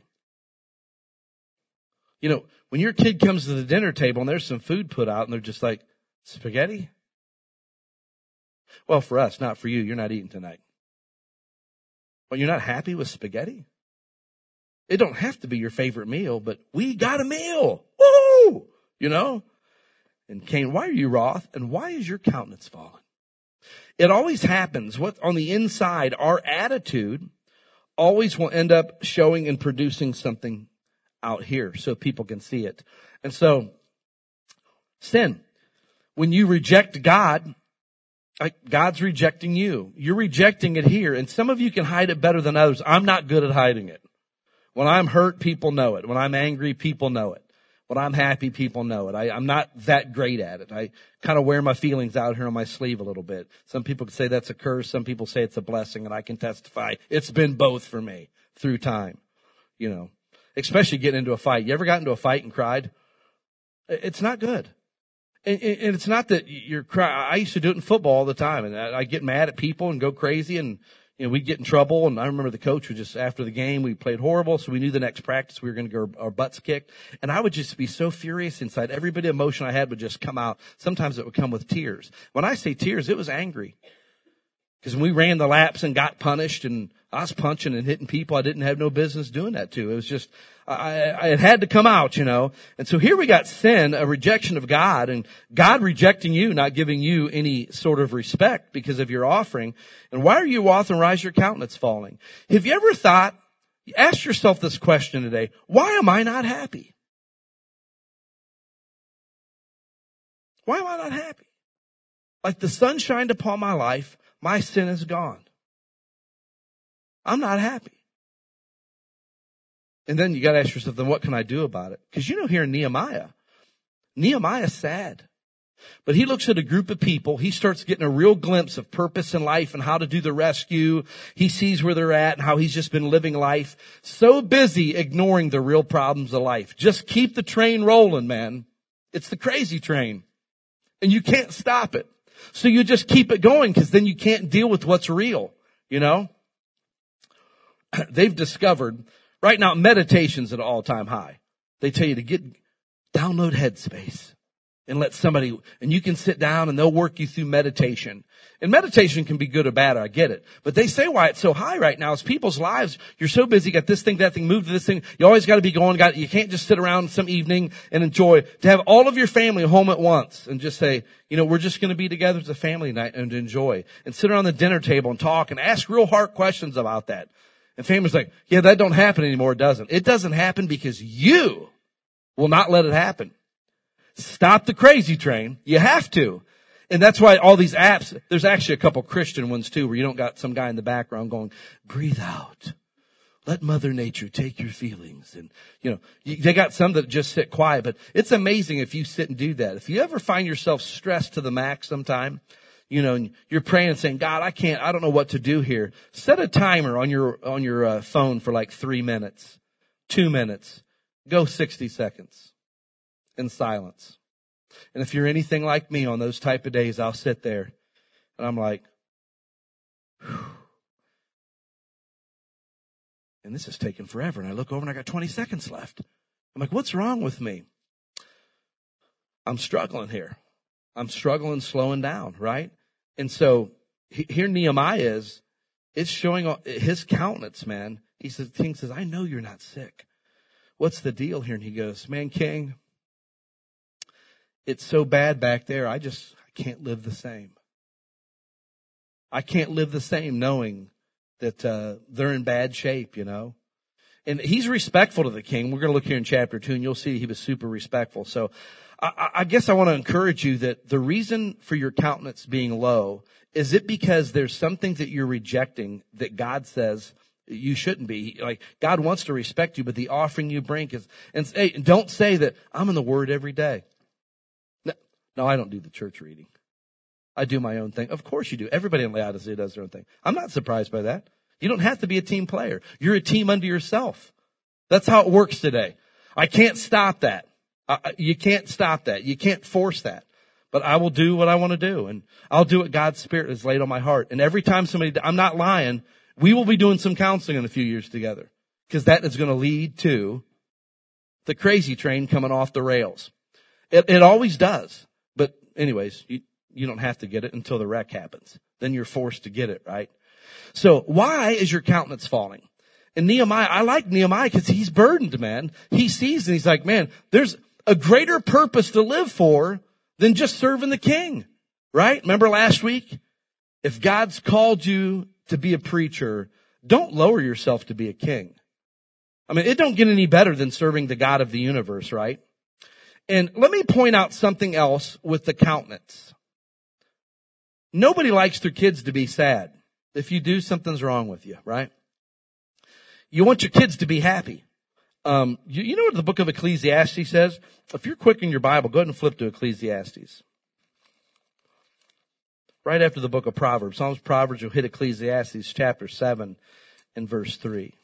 You know, when your kid comes to the dinner table and there's some food put out and they're just like, spaghetti? Well, for us, not for you. You're not eating tonight. Well, you're not happy with spaghetti? It don't have to be your favorite meal, but we got a meal. Woo! You know? And Cain, why are you wroth? And why is your countenance fallen? It always happens. What on the inside, our attitude always will end up showing and producing something out here so people can see it. And so, sin. When you reject God, like God's rejecting you. You're rejecting it here. And some of you can hide it better than others. I'm not good at hiding it. When I'm hurt, people know it. When I'm angry, people know it. When I'm happy, people know it. I, I'm not that great at it. I kind of wear my feelings out here on my sleeve a little bit. Some people say that's a curse. Some people say it's a blessing, and I can testify it's been both for me through time, you know, especially getting into a fight. You ever got into a fight and cried? It's not good. And, and it's not that you're crying. I used to do it in football all the time, and I get mad at people and go crazy, and you know, we'd get in trouble. And I remember the coach would just, after the game, we played horrible, so we knew the next practice we were going to get our, our butts kicked. And I would just be so furious inside. Every bit of emotion I had would just come out. Sometimes it would come with tears. When I say tears, it was angry. Because when we ran the laps and got punished, and I was punching and hitting people I didn't have no business doing that to. It was just, I, I, it had to come out, you know. And so here we got sin, a rejection of God, and God rejecting you, not giving you any sort of respect because of your offering. And why are you wroth and why is your countenance falling? Have you ever thought, ask yourself this question today, why am I not happy? Why am I not happy? Like the sun shined upon my life, my sin is gone. I'm not happy. And then you got to ask yourself, then what can I do about it? Because you know here in Nehemiah, Nehemiah's sad. But he looks at a group of people. He starts getting a real glimpse of purpose in life and how to do the rescue. He sees where they're at and how he's just been living life. So busy ignoring the real problems of life. Just keep the train rolling, man. It's the crazy train. And you can't stop it. So you just keep it going because then you can't deal with what's real, you know? They've discovered, right now, meditation's at an all-time high. They tell you to get, download Headspace and let somebody, and you can sit down and they'll work you through meditation. And meditation can be good or bad, I get it. But they say why it's so high right now is people's lives, you're so busy, got this thing, that thing, move to this thing. You always got to be going, got, you can't just sit around some evening and enjoy. To have all of your family home at once and just say, you know, we're just going to be together as a family night and enjoy. And sit around the dinner table and talk and ask real hard questions about that. And family's like, yeah, that don't happen anymore. It doesn't. It doesn't happen because you will not let it happen. Stop the crazy train. You have to. And that's why all these apps, there's actually a couple Christian ones too, where you don't got some guy in the background going, breathe out. Let Mother Nature take your feelings. And, you know, you, they got some that just sit quiet, but it's amazing if you sit and do that. If you ever find yourself stressed to the max sometime, you know, and you're praying and saying, God, I can't, I don't know what to do here. Set a timer on your, on your uh, phone for like three minutes, two minutes, go sixty seconds in silence. And if you're anything like me on those type of days, I'll sit there and I'm like, whew. And this is taking forever. And I look over and I got twenty seconds left. I'm like, what's wrong with me? I'm struggling here. I'm struggling, slowing down, right? And so here Nehemiah is, it's showing his countenance, man. He says, King says, I know you're not sick. What's the deal here? And he goes, man, King, it's so bad back there. I just, I can't live the same. I can't live the same knowing that uh, they're in bad shape, you know. And he's respectful to the king. We're going to look here in chapter two, and you'll see he was super respectful. So I, I guess I want to encourage you that the reason for your countenance being low is it because there's some things that you're rejecting that God says you shouldn't be. Like, God wants to respect you, but the offering you bring is, and hey, don't say that I'm in the Word every day. No, no, I don't do the church reading. I do my own thing. Of course you do. Everybody in Laodicea does their own thing. I'm not surprised by that. You don't have to be a team player. You're a team unto yourself. That's how it works today. I can't stop that. I, you can't stop that. You can't force that. But I will do what I want to do, and I'll do what God's Spirit has laid on my heart. And every time somebody, I'm not lying, we will be doing some counseling in a few years together, because that is going to lead to the crazy train coming off the rails. It, it always does. But anyways, you, you don't have to get it until the wreck happens. Then you're forced to get it, right? So why is your countenance falling? And Nehemiah, I like Nehemiah because he's burdened, man. He sees and he's like, man, there's a greater purpose to live for than just serving the king, right? Remember last week? If God's called you to be a preacher, don't lower yourself to be a king. I mean, it don't get any better than serving the God of the universe, right? And let me point out something else with the countenance. Nobody likes their kids to be sad. If you do, something's wrong with you, right? You want your kids to be happy. Um, you, you know what the book of Ecclesiastes says? If you're quick in your Bible, go ahead and flip to Ecclesiastes. Right after the book of Proverbs. Psalms, Proverbs, you'll hit Ecclesiastes chapter seven and verse three.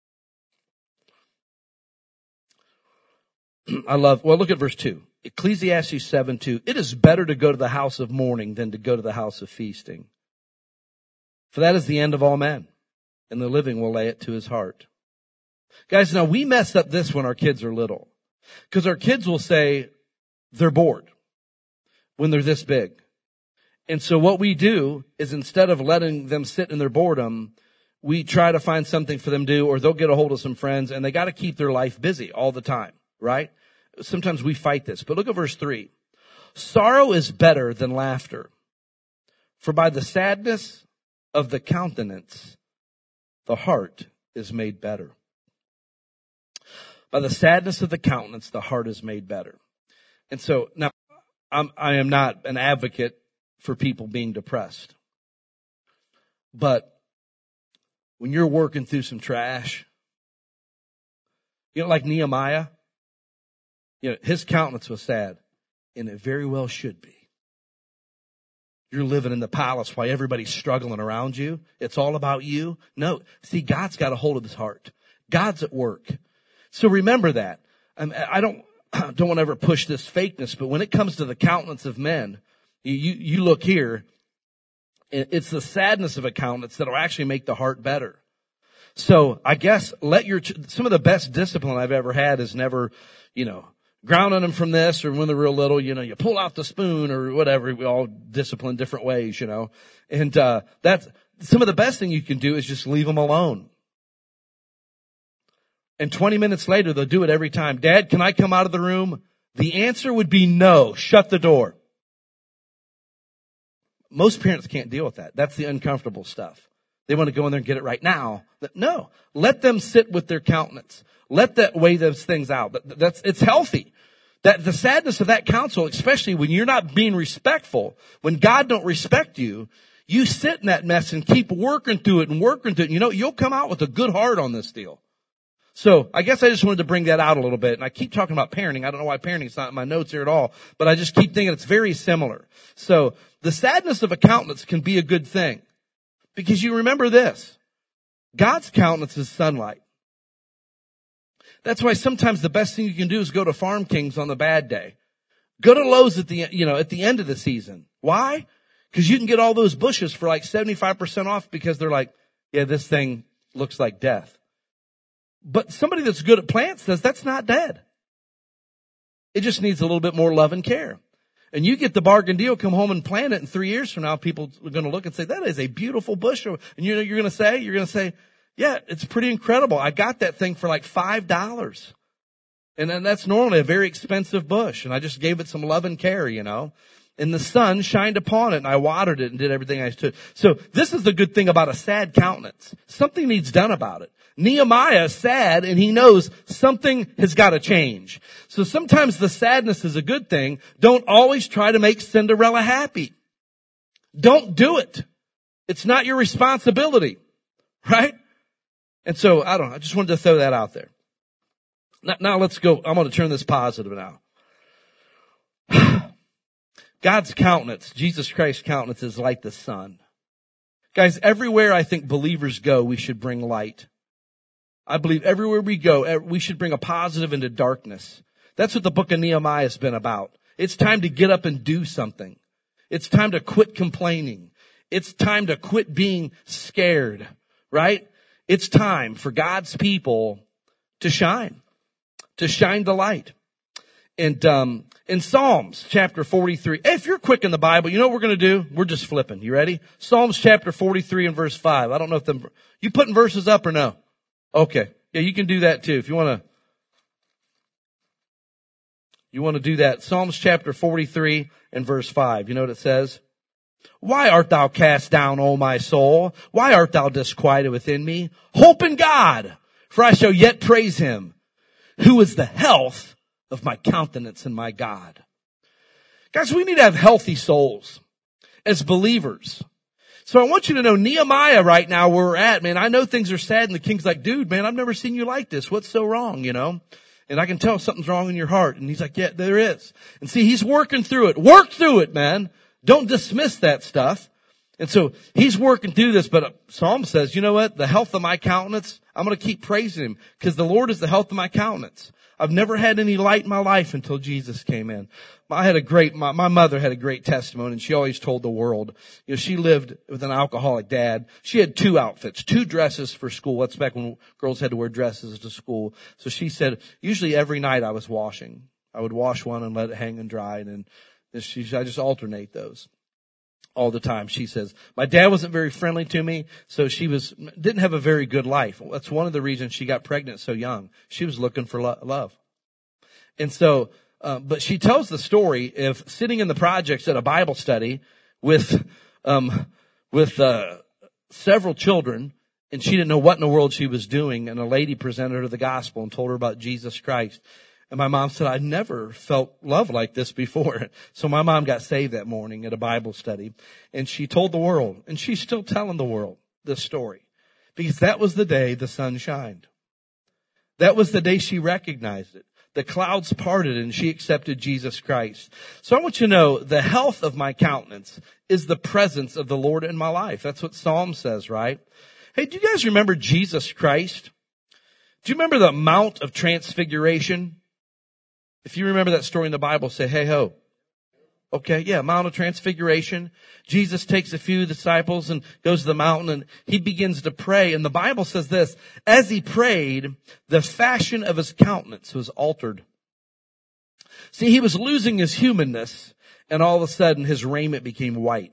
I love, well, look at verse two. Ecclesiastes seven two. It is better to go to the house of mourning than to go to the house of feasting. For that is the end of all men, and the living will lay it to his heart. Guys, now we mess up this when our kids are little, because our kids will say they're bored when they're this big. And so what we do is, instead of letting them sit in their boredom, we try to find something for them to do, or they'll get a hold of some friends, and they got to keep their life busy all the time, right? Sometimes we fight this. But look at verse three. Sorrow is better than laughter, for by the sadness of the countenance, the heart is made better. By the sadness of the countenance, the heart is made better. And so now I'm, I am not an advocate for people being depressed. But when you're working through some trash, you know, like Nehemiah, you know, his countenance was sad, and it very well should be. You're living in the palace while everybody's struggling around you. It's all about you. No, see, God's got a hold of his heart. God's at work. So remember that. I don't, I don't want to ever push this fakeness, but when it comes to the countenance of men, you, you look here, it's the sadness of a countenance that'll actually make the heart better. So I guess let your, some of the best discipline I've ever had is never, you know, grounding them from this, or when they're real little, you know, you pull out the spoon or whatever. We all discipline different ways, you know. And uh that's some of the best thing you can do is just leave them alone. And twenty minutes later, they'll do it every time. Dad, can I come out of the room? The answer would be no. Shut the door. Most parents can't deal with that. That's the uncomfortable stuff. They want to go in there and get it right now. No. Let them sit with their countenance. Let that weigh those things out. That's, it's healthy. That the sadness of that counsel, especially when you're not being respectful, when God don't respect you, you sit in that mess and keep working through it and working through it. And you know, you'll come out with a good heart on this deal. So I guess I just wanted to bring that out a little bit. And I keep talking about parenting. I don't know why parenting's not in my notes here at all, but I just keep thinking it's very similar. So the sadness of a countenance can be a good thing, because you remember this: God's countenance is sunlight. That's why sometimes the best thing you can do is go to Farm Kings on the bad day. Go to Lowe's at the, you know, at the end of the season. Why? Because you can get all those bushes for like seventy-five percent off, because they're like, yeah, this thing looks like death. But somebody that's good at plants says that's not dead. It just needs a little bit more love and care. And you get the bargain deal, come home and plant it, and three years from now, people are going to look and say, that is a beautiful bush. And you know, you're going to say, you're going to say, yeah, it's pretty incredible. I got that thing for like five dollars. And then that's normally a very expensive bush. And I just gave it some love and care, you know. And the sun shined upon it, and I watered it and did everything I should. So this is the good thing about a sad countenance. Something needs done about it. Nehemiah is sad, and he knows something has got to change. So sometimes the sadness is a good thing. Don't always try to make Cinderella happy. Don't do it. It's not your responsibility, right? And so, I don't know, I just wanted to throw that out there. Now, now let's go. I'm going to turn this positive now. God's countenance, Jesus Christ's countenance, is like the sun. Guys, everywhere I think believers go, we should bring light. I believe everywhere we go, we should bring a positive into darkness. That's what the book of Nehemiah has been about. It's time to get up and do something. It's time to quit complaining. It's time to quit being scared, right? It's time for God's people to shine, to shine the light. And um, in Psalms chapter forty-three, hey, if you're quick in the Bible, you know what we're going to do? We're just flipping. You ready? Psalms chapter forty-three and verse five. I don't know if the, you putting verses up or no? Okay. Yeah, you can do that too if you want to. You want to do that. Psalms chapter forty-three and verse five. You know what it says? Why art thou cast down, O my soul? Why art thou disquieted within me? Hope in God, for I shall yet praise him, who is the health of my countenance and my God. Guys, we need to have healthy souls as believers. So I want you to know Nehemiah right now, where we're at, man, I know things are sad, and the king's like, dude, man, I've never seen you like this. What's so wrong, you know? And I can tell something's wrong in your heart. And he's like, yeah, there is. And see, he's working through it. Work through it, man. Don't dismiss that stuff. And so he's working through this, but Psalm says, you know what? The health of my countenance, I'm going to keep praising him because the Lord is the health of my countenance. I've never had any light in my life until Jesus came in. I had a great, my, my mother had a great testimony, and she always told the world, you know, she lived with an alcoholic dad. She had two outfits, two dresses for school. That's back when girls had to wear dresses to school. So she said, usually every night I was washing. I would wash one and let it hang and dry, and then she, I just alternate those all the time. She says, my dad wasn't very friendly to me, so she was, didn't have a very good life. That's one of the reasons she got pregnant so young. She was looking for lo- love. And so, uh, but she tells the story of sitting in the projects at a Bible study with, um, with, uh, several children, and she didn't know what in the world she was doing, and a lady presented her the gospel and told her about Jesus Christ. And my mom said, I never felt love like this before. So my mom got saved that morning at a Bible study. And she told the world, and she's still telling the world this story. Because that was the day the sun shined. That was the day she recognized it. The clouds parted and she accepted Jesus Christ. So I want you to know the health of my countenance is the presence of the Lord in my life. That's what Psalm says, right? Hey, do you guys remember Jesus Christ? Do you remember the Mount of Transfiguration? If you remember that story in the Bible, say, hey ho. Okay, yeah, Mount of Transfiguration. Jesus takes a few disciples and goes to the mountain, and he begins to pray. And the Bible says this, as he prayed, the fashion of his countenance was altered. See, he was losing his humanness, and all of a sudden his raiment became white.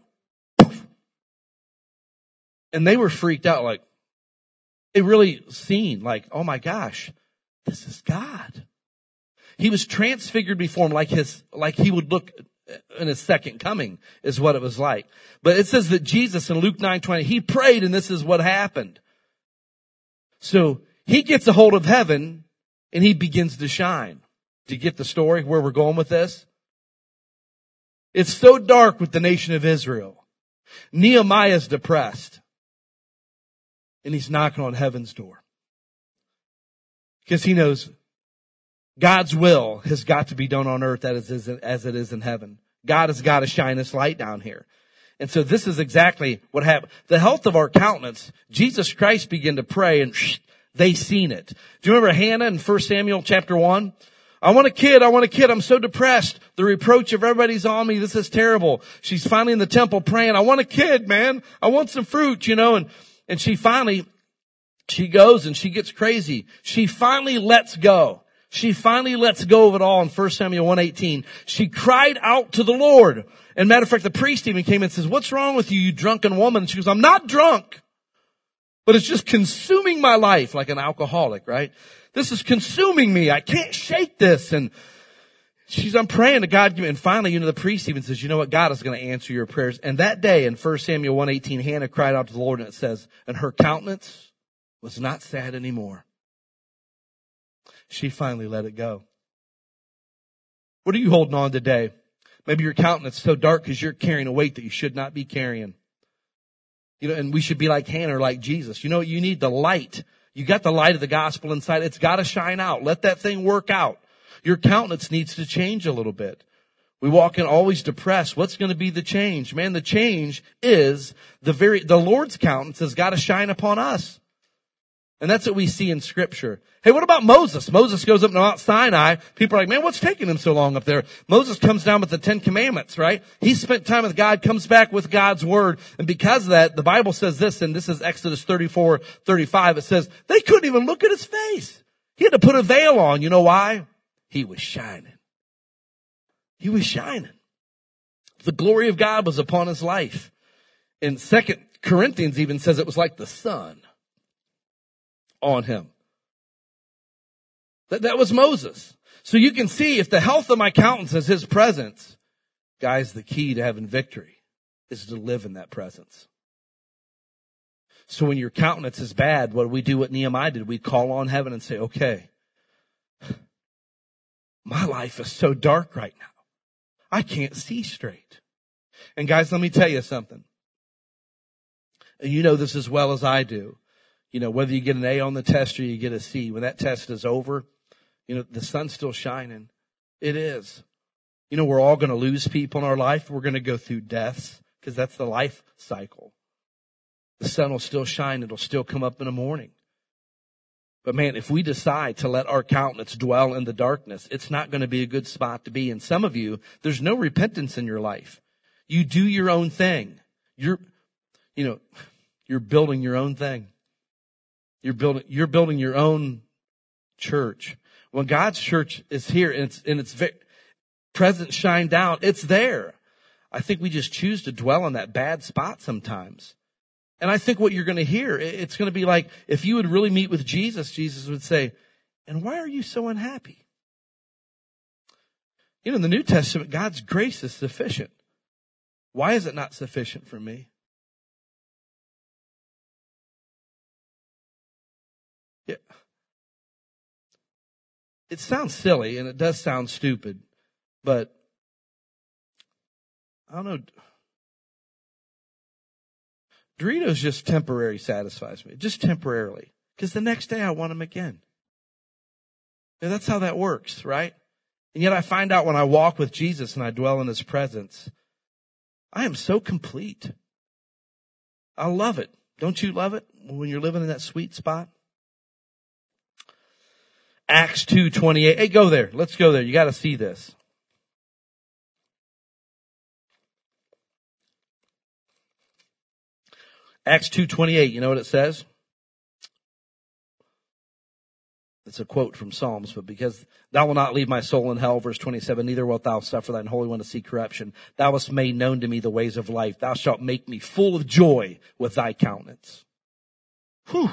And they were freaked out, like, it really seen, like, oh my gosh, this is God. He was transfigured before him, like his, like he would look in his second coming is what it was like. But it says that Jesus in Luke nine twenty, he prayed and this is what happened. So he gets a hold of heaven and he begins to shine. Do you get the story where we're going with this? It's so dark with the nation of Israel. Nehemiah's depressed and he's knocking on heaven's door because he knows God's will has got to be done on earth as it is in heaven. God has got to shine His light down here. And so this is exactly what happened. The health of our countenance, Jesus Christ began to pray and they seen it. Do you remember Hannah in First Samuel chapter one? I want a kid, I want a kid, I'm so depressed. The reproach of everybody's on me, this is terrible. She's finally in the temple praying, I want a kid, man. I want some fruit, you know, and, and she finally, she goes and she gets crazy. She finally lets go. She finally lets go of it all in First Samuel one eighteen. She cried out to the Lord. And matter of fact, the priest even came and says, what's wrong with you, you drunken woman? And she goes, I'm not drunk, but it's just consuming my life like an alcoholic, right? This is consuming me. I can't shake this. And, she's, I'm praying to God. And finally, you know, the priest even says, you know what? God is going to answer your prayers. And that day in First Samuel one eighteen, Hannah cried out to the Lord, and it says, and her countenance was not sad anymore. She finally let it go. What are you holding on today? Maybe your countenance is so dark because you're carrying a weight that you should not be carrying. You know, and we should be like Hannah or like Jesus. You know, you need the light. You got the light of the gospel inside. It's got to shine out. Let that thing work out. Your countenance needs to change a little bit. We walk in always depressed. What's going to be the change? Man, the change is the very, the Lord's countenance has got to shine upon us. And that's what we see in Scripture. Hey, what about Moses? Moses goes up to Mount Sinai. People are like, man, what's taking him so long up there? Moses comes down with the Ten Commandments, right? He spent time with God, comes back with God's Word. And because of that, the Bible says this, and this is Exodus thirty-four, thirty-five. It says, they couldn't even look at his face. He had to put a veil on. You know why? He was shining. He was shining. The glory of God was upon his life. In Second Corinthians even says it was like the sun on him. That, that was Moses. So you can see if the health of my countenance is his presence, guys, the key to having victory is to live in that presence. So when your countenance is bad, what do we do what Nehemiah did? We call on heaven and say, okay, my life is so dark right now. I can't see straight. And guys, let me tell you something. And you know this as well as I do. You know, whether you get an A on the test or you get a C, when that test is over, you know, the sun's still shining. It is. You know, we're all going to lose people in our life. We're going to go through deaths because that's the life cycle. The sun will still shine. It'll still come up in the morning. But man, if we decide to let our countenance dwell in the darkness, it's not going to be a good spot to be. And some of you, there's no repentance in your life. You do your own thing. You're, you know, you're building your own thing. You're building, you're building your own church. When God's church is here and it's, and its presence shine down, it's there. I think we just choose to dwell in that bad spot sometimes. And I think what you're going to hear, it's going to be like, if you would really meet with Jesus, Jesus would say, and why are you so unhappy? You know, in the New Testament, God's grace is sufficient. Why is it not sufficient for me? Yeah. It sounds silly and it does sound stupid, but I don't know. Doritos just temporarily satisfies me, just temporarily, because the next day I want them again. And that's how that works, right? And yet I find out when I walk with Jesus and I dwell in his presence, I am so complete. I love it. Don't you love it when you're living in that sweet spot? Acts two twenty-eight. Hey, go there. Let's go there. You got to see this. Acts two twenty-eight. You know what it says? It's a quote from Psalms, but because thou wilt not leave my soul in hell, verse twenty-seven, neither wilt thou suffer thine Holy One to see corruption. Thou hast made known to me the ways of life. Thou shalt make me full of joy with thy countenance. Whew.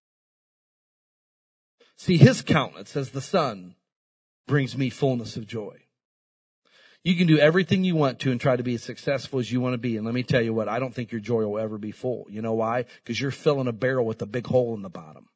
See, his countenance as the sun brings me fullness of joy. You can do everything you want to and try to be as successful as you want to be. And let me tell you what, I don't think your joy will ever be full. You know why? Because you're filling a barrel with a big hole in the bottom.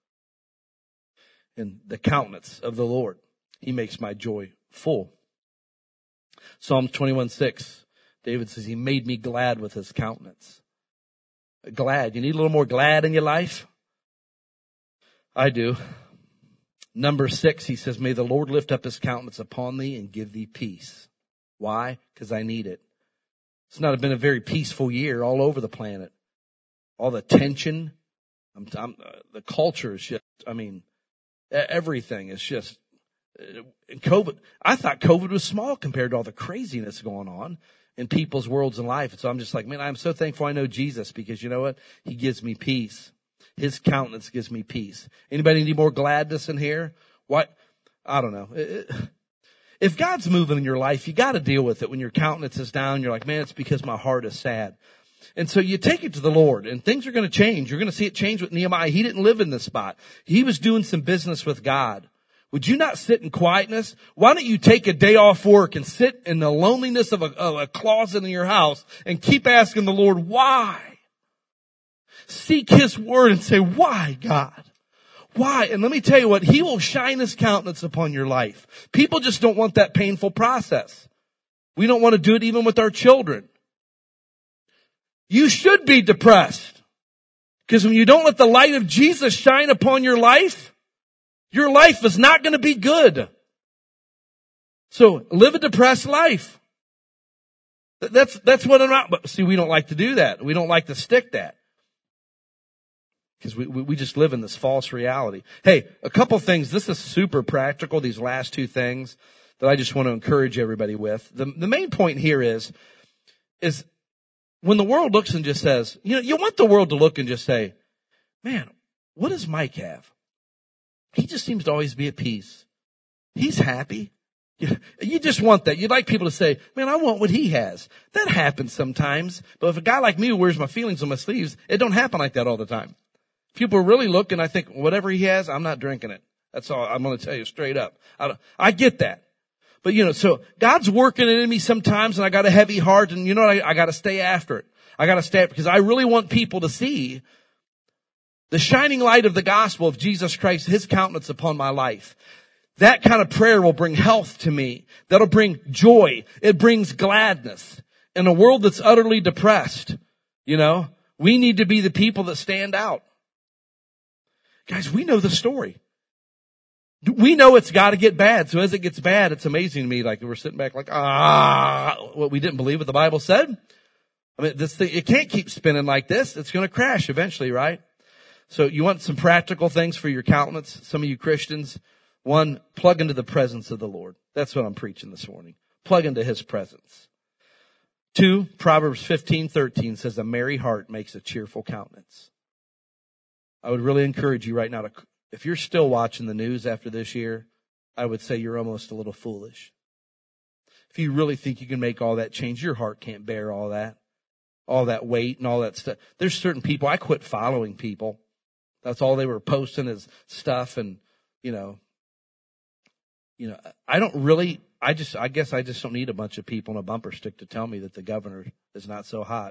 And the countenance of the Lord, he makes my joy full. Psalms twenty-one six, David says, he made me glad with his countenance. Glad. You need a little more glad in your life? I do. Number six, he says, may the Lord lift up his countenance upon thee and give thee peace. Why? Because I need it. It's not been a very peaceful year all over the planet. All the tension, I'm, I'm, uh, the culture is just, I mean, everything is just, uh, COVID, I thought COVID was small compared to all the craziness going on in people's worlds and life. And so I'm just like, man, I'm so thankful I know Jesus because you know what? He gives me peace. His countenance gives me peace. Anybody need more gladness in here? What? I don't know. If God's moving in your life, you got to deal with it. When your countenance is down, you're like, man, it's because my heart is sad. And so you take it to the Lord and things are going to change. You're going to see it change with Nehemiah. He didn't live in this spot. He was doing some business with God. Would you not sit in quietness? Why don't you take a day off work and sit in the loneliness of a, of a closet in your house and keep asking the Lord, why? Seek His word and say, why, God? Why? And let me tell you what, He will shine His countenance upon your life. People just don't want that painful process. We don't want to do it even with our children. You should be depressed. Because when you don't let the light of Jesus shine upon your life, your life is not going to be good. So live a depressed life. That's, that's what I'm not, but see, we don't like to do that. We don't like to stick that. Because we, we just live in this false reality. Hey, a couple things. This is super practical, these last two things that I just want to encourage everybody with. The, the main point here is, is when the world looks and just says, you know, you want the world to look and just say, man, what does Mike have? He just seems to always be at peace. He's happy. You just want that. You'd like people to say, man, I want what he has. That happens sometimes. But if a guy like me who wears my feelings on my sleeves, it don't happen like that all the time. People are really looking, I think, whatever he has, I'm not drinking it. That's all I'm going to tell you straight up. I, don't, I get that. But, you know, so God's working in me sometimes, and I got a heavy heart, and you know what? I, I got to stay after it. I got to stay after it because I really want people to see the shining light of the gospel of Jesus Christ, His countenance upon my life. That kind of prayer will bring health to me. That'll bring joy. It brings gladness. In a world that's utterly depressed, you know, we need to be the people that stand out. Guys, we know the story. We know it's got to get bad. So as it gets bad, it's amazing to me. Like we're sitting back like, ah, what we didn't believe what the Bible said. I mean, this thing, it can't keep spinning like this. It's going to crash eventually, right? So you want some practical things for your countenance, some of you Christians. One, plug into the presence of the Lord. That's what I'm preaching this morning. Plug into His presence. Two, Proverbs fifteen thirteen says, a merry heart makes a cheerful countenance. I would really encourage you right now to, if you're still watching the news after this year, I would say you're almost a little foolish. If you really think you can make all that change, your heart can't bear all that, all that weight and all that stuff. There's certain people, I quit following people. That's all they were posting is stuff and, you know, you know, I don't really, I just, I guess I just don't need a bunch of people in a bumper stick to tell me that the governor is not so hot.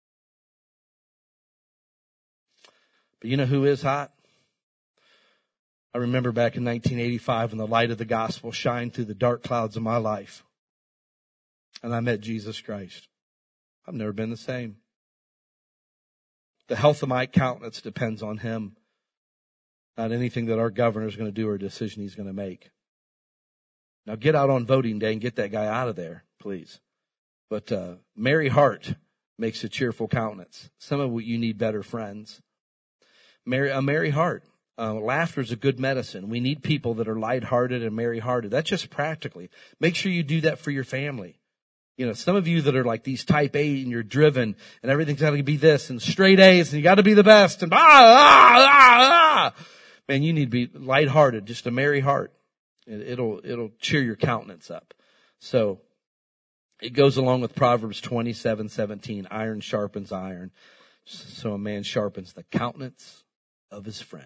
But you know who is hot? I remember back in nineteen eighty-five when the light of the gospel shined through the dark clouds of my life. And I met Jesus Christ. I've never been the same. The health of my countenance depends on Him, not anything that our governor is going to do or a decision he's going to make. Now get out on voting day and get that guy out of there, please. But uh, merry heart makes a cheerful countenance. Some of you need better friends. Merry, a merry heart. Uh, laughter is a good medicine. We need people that are lighthearted and merry-hearted. That's just practically. Make sure you do that for your family. You know, some of you that are like these type A and you're driven and everything's got to be this and straight A's and you got to be the best and ah, ah, ah, ah. Man, you need to be lighthearted, just a merry heart. It, it'll, it'll cheer your countenance up. So it goes along with Proverbs twenty-seven seventeen. Iron sharpens iron. So a man sharpens the countenance of his friend.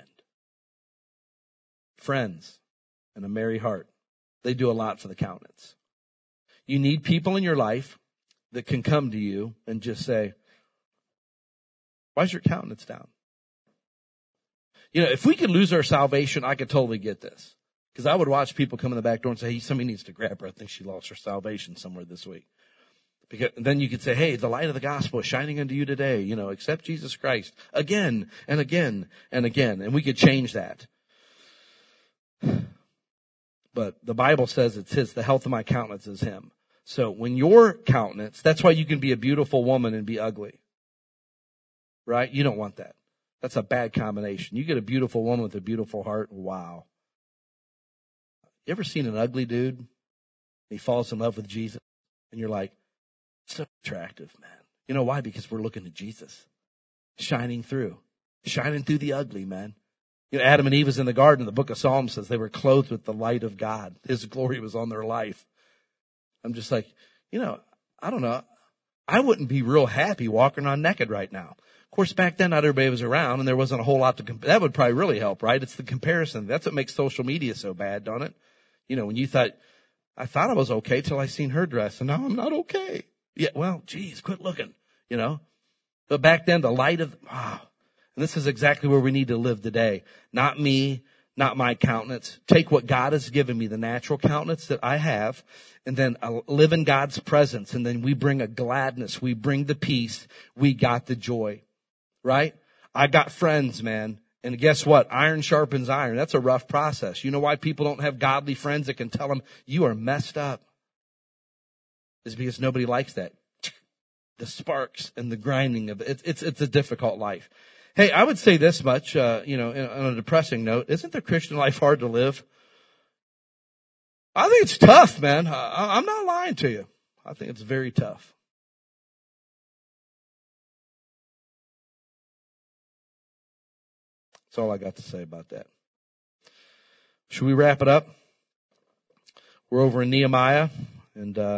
Friends and a merry heart, they do a lot for the countenance. You need people in your life that can come to you and just say, why's your countenance down? You know, if we could lose our salvation, I could totally get this. Because I would watch people come in the back door and say, hey, somebody needs to grab her. I think she lost her salvation somewhere this week. Because then you could say, hey, the light of the gospel is shining unto you today. You know, accept Jesus Christ again and again and again. And we could change that. But the Bible says it's His, the health of my countenance is Him. So when your countenance, that's why you can be a beautiful woman and be ugly. Right? You don't want that. That's a bad combination. You get a beautiful woman with a beautiful heart. Wow. You ever seen an ugly dude? He falls in love with Jesus. And you're like, so attractive, man. You know why? Because we're looking at Jesus. Shining through. Shining through the ugly, man. You know, Adam and Eve was in the garden. The book of Psalms says they were clothed with the light of God. His glory was on their life. I'm just like, you know, I don't know. I wouldn't be real happy walking around naked right now. Of course, back then, not everybody was around, and there wasn't a whole lot to compare. That would probably really help, right? It's the comparison. That's what makes social media so bad, don't it? You know, when you thought, I thought I was okay till I seen her dress, and now I'm not okay. Yeah, well, geez, quit looking, you know. But back then, the light of, wow. And this is exactly where we need to live today. Not me, not my countenance. Take what God has given me, the natural countenance that I have, and then live in God's presence. And then we bring a gladness. We bring the peace. We got the joy, right? I got friends, man. And guess what? Iron sharpens iron. That's a rough process. You know why people don't have godly friends that can tell them, you are messed up? It's because nobody likes that. The sparks and the grinding of it. It's, it's, it's a difficult life. Hey, I would say this much, uh, you know, on a depressing note. Isn't the Christian life hard to live? I think it's tough, man. I, I'm not lying to you. I think it's very tough. That's all I got to say about that. Should we wrap it up? We're over in Nehemiah, and uh,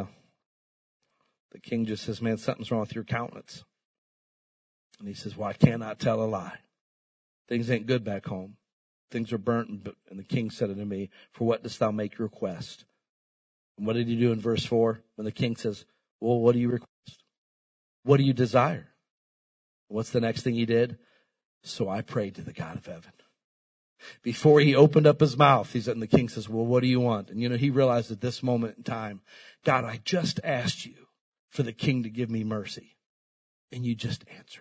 the king just says, man, something's wrong with your countenance. And he says, well, I cannot tell a lie. Things ain't good back home. Things are burnt. And the king said unto me, for what dost thou make your request? And what did he do in verse four? When the king says, well, what do you request? What do you desire? What's the next thing he did? So I prayed to the God of heaven. Before he opened up his mouth, he said, and the king says, well, what do you want? And you know, he realized at this moment in time, God, I just asked you for the king to give me mercy. And you just answered.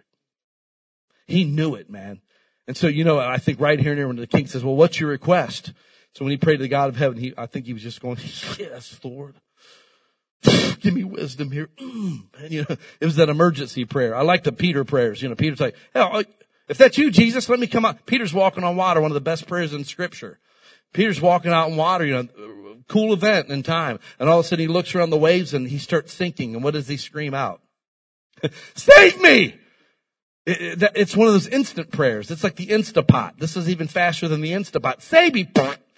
He knew it, man. And so, you know, I think right here and there when the king says, well, what's your request? So when he prayed to the God of heaven, he, I think he was just going, yes, Lord. Give me wisdom here. And, you know, it was that emergency prayer. I like the Peter prayers. You know, Peter's like, hell, if that's you, Jesus, let me come out. Peter's walking on water, one of the best prayers in Scripture. Peter's walking out in water, you know, cool event in time. And all of a sudden he looks around the waves and he starts sinking. And what does he scream out? Save me! It, it, it's one of those instant prayers. It's like the Instapot. This is even faster than the Instapot. Save me!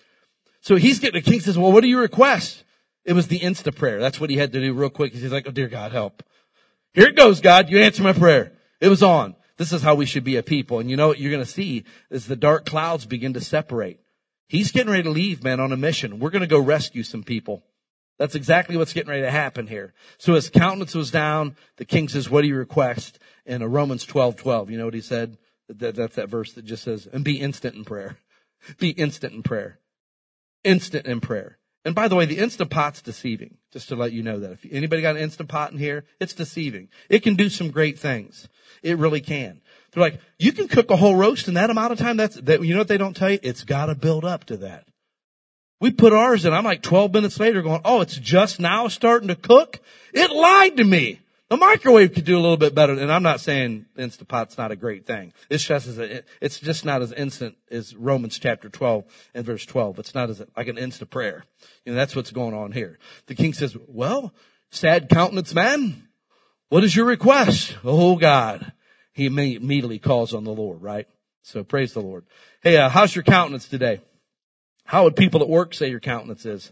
So he's getting, the king says, well, what do you request? It was the Insta prayer. That's what he had to do real quick. He's like, oh, dear God, help. Here it goes, God. You answer my prayer. It was on. This is how we should be a people. And you know what you're going to see is the dark clouds begin to separate. He's getting ready to leave, man, on a mission. We're going to go rescue some people. That's exactly what's getting ready to happen here. So his countenance was down. The king says, what do you request? In Romans twelve twelve, you know what he said? That, that's that verse that just says, and be instant in prayer. Be instant in prayer. Instant in prayer. And by the way, the Instant Pot's deceiving, just to let you know that. If anybody got an Instant Pot in here, it's deceiving. It can do some great things. It really can. They're like, you can cook a whole roast in that amount of time. That's that. You know what they don't tell you? It's got to build up to that. We put ours in. I'm like twelve minutes later going, oh, it's just now starting to cook? It lied to me. The microwave could do a little bit better. And I'm not saying Instant Pot's not a great thing. It's just as a, it's just not as instant as Romans chapter twelve and verse twelve. It's not as a, like an instant prayer. You know, that's what's going on here. The king says, well, sad countenance man, what is your request? Oh God. He immediately calls on the Lord, right? So praise the Lord. Hey, uh, how's your countenance today? How would people at work say your countenance is?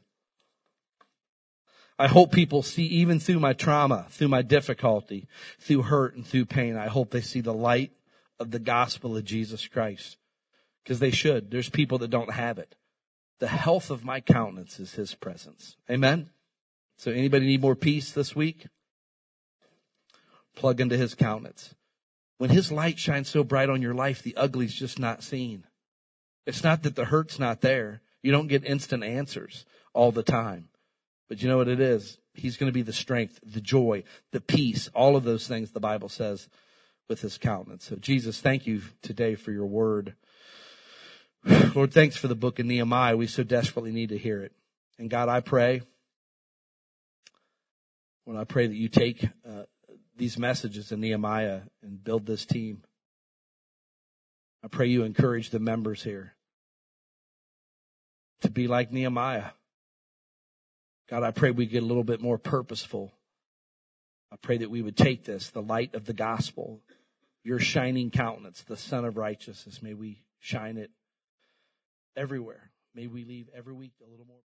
I hope people see, even through my trauma, through my difficulty, through hurt and through pain, I hope they see the light of the gospel of Jesus Christ. Because they should. There's people that don't have it. The health of my countenance is his presence. Amen? So anybody need more peace this week? Plug into his countenance. When his light shines so bright on your life, the ugly's just not seen. It's not that the hurt's not there. You don't get instant answers all the time. But you know what it is? He's going to be the strength, the joy, the peace, all of those things the Bible says with his countenance. So Jesus, thank you today for your word. Lord, thanks for the book of Nehemiah. We so desperately need to hear it. And God, I pray, when I pray that you take uh, these messages in Nehemiah and build this team. I pray you encourage the members here to be like Nehemiah. God, I pray we get a little bit more purposeful. I pray that we would take this, the light of the gospel, your shining countenance, the Son of Righteousness. May we shine it everywhere. May we leave every week a little more.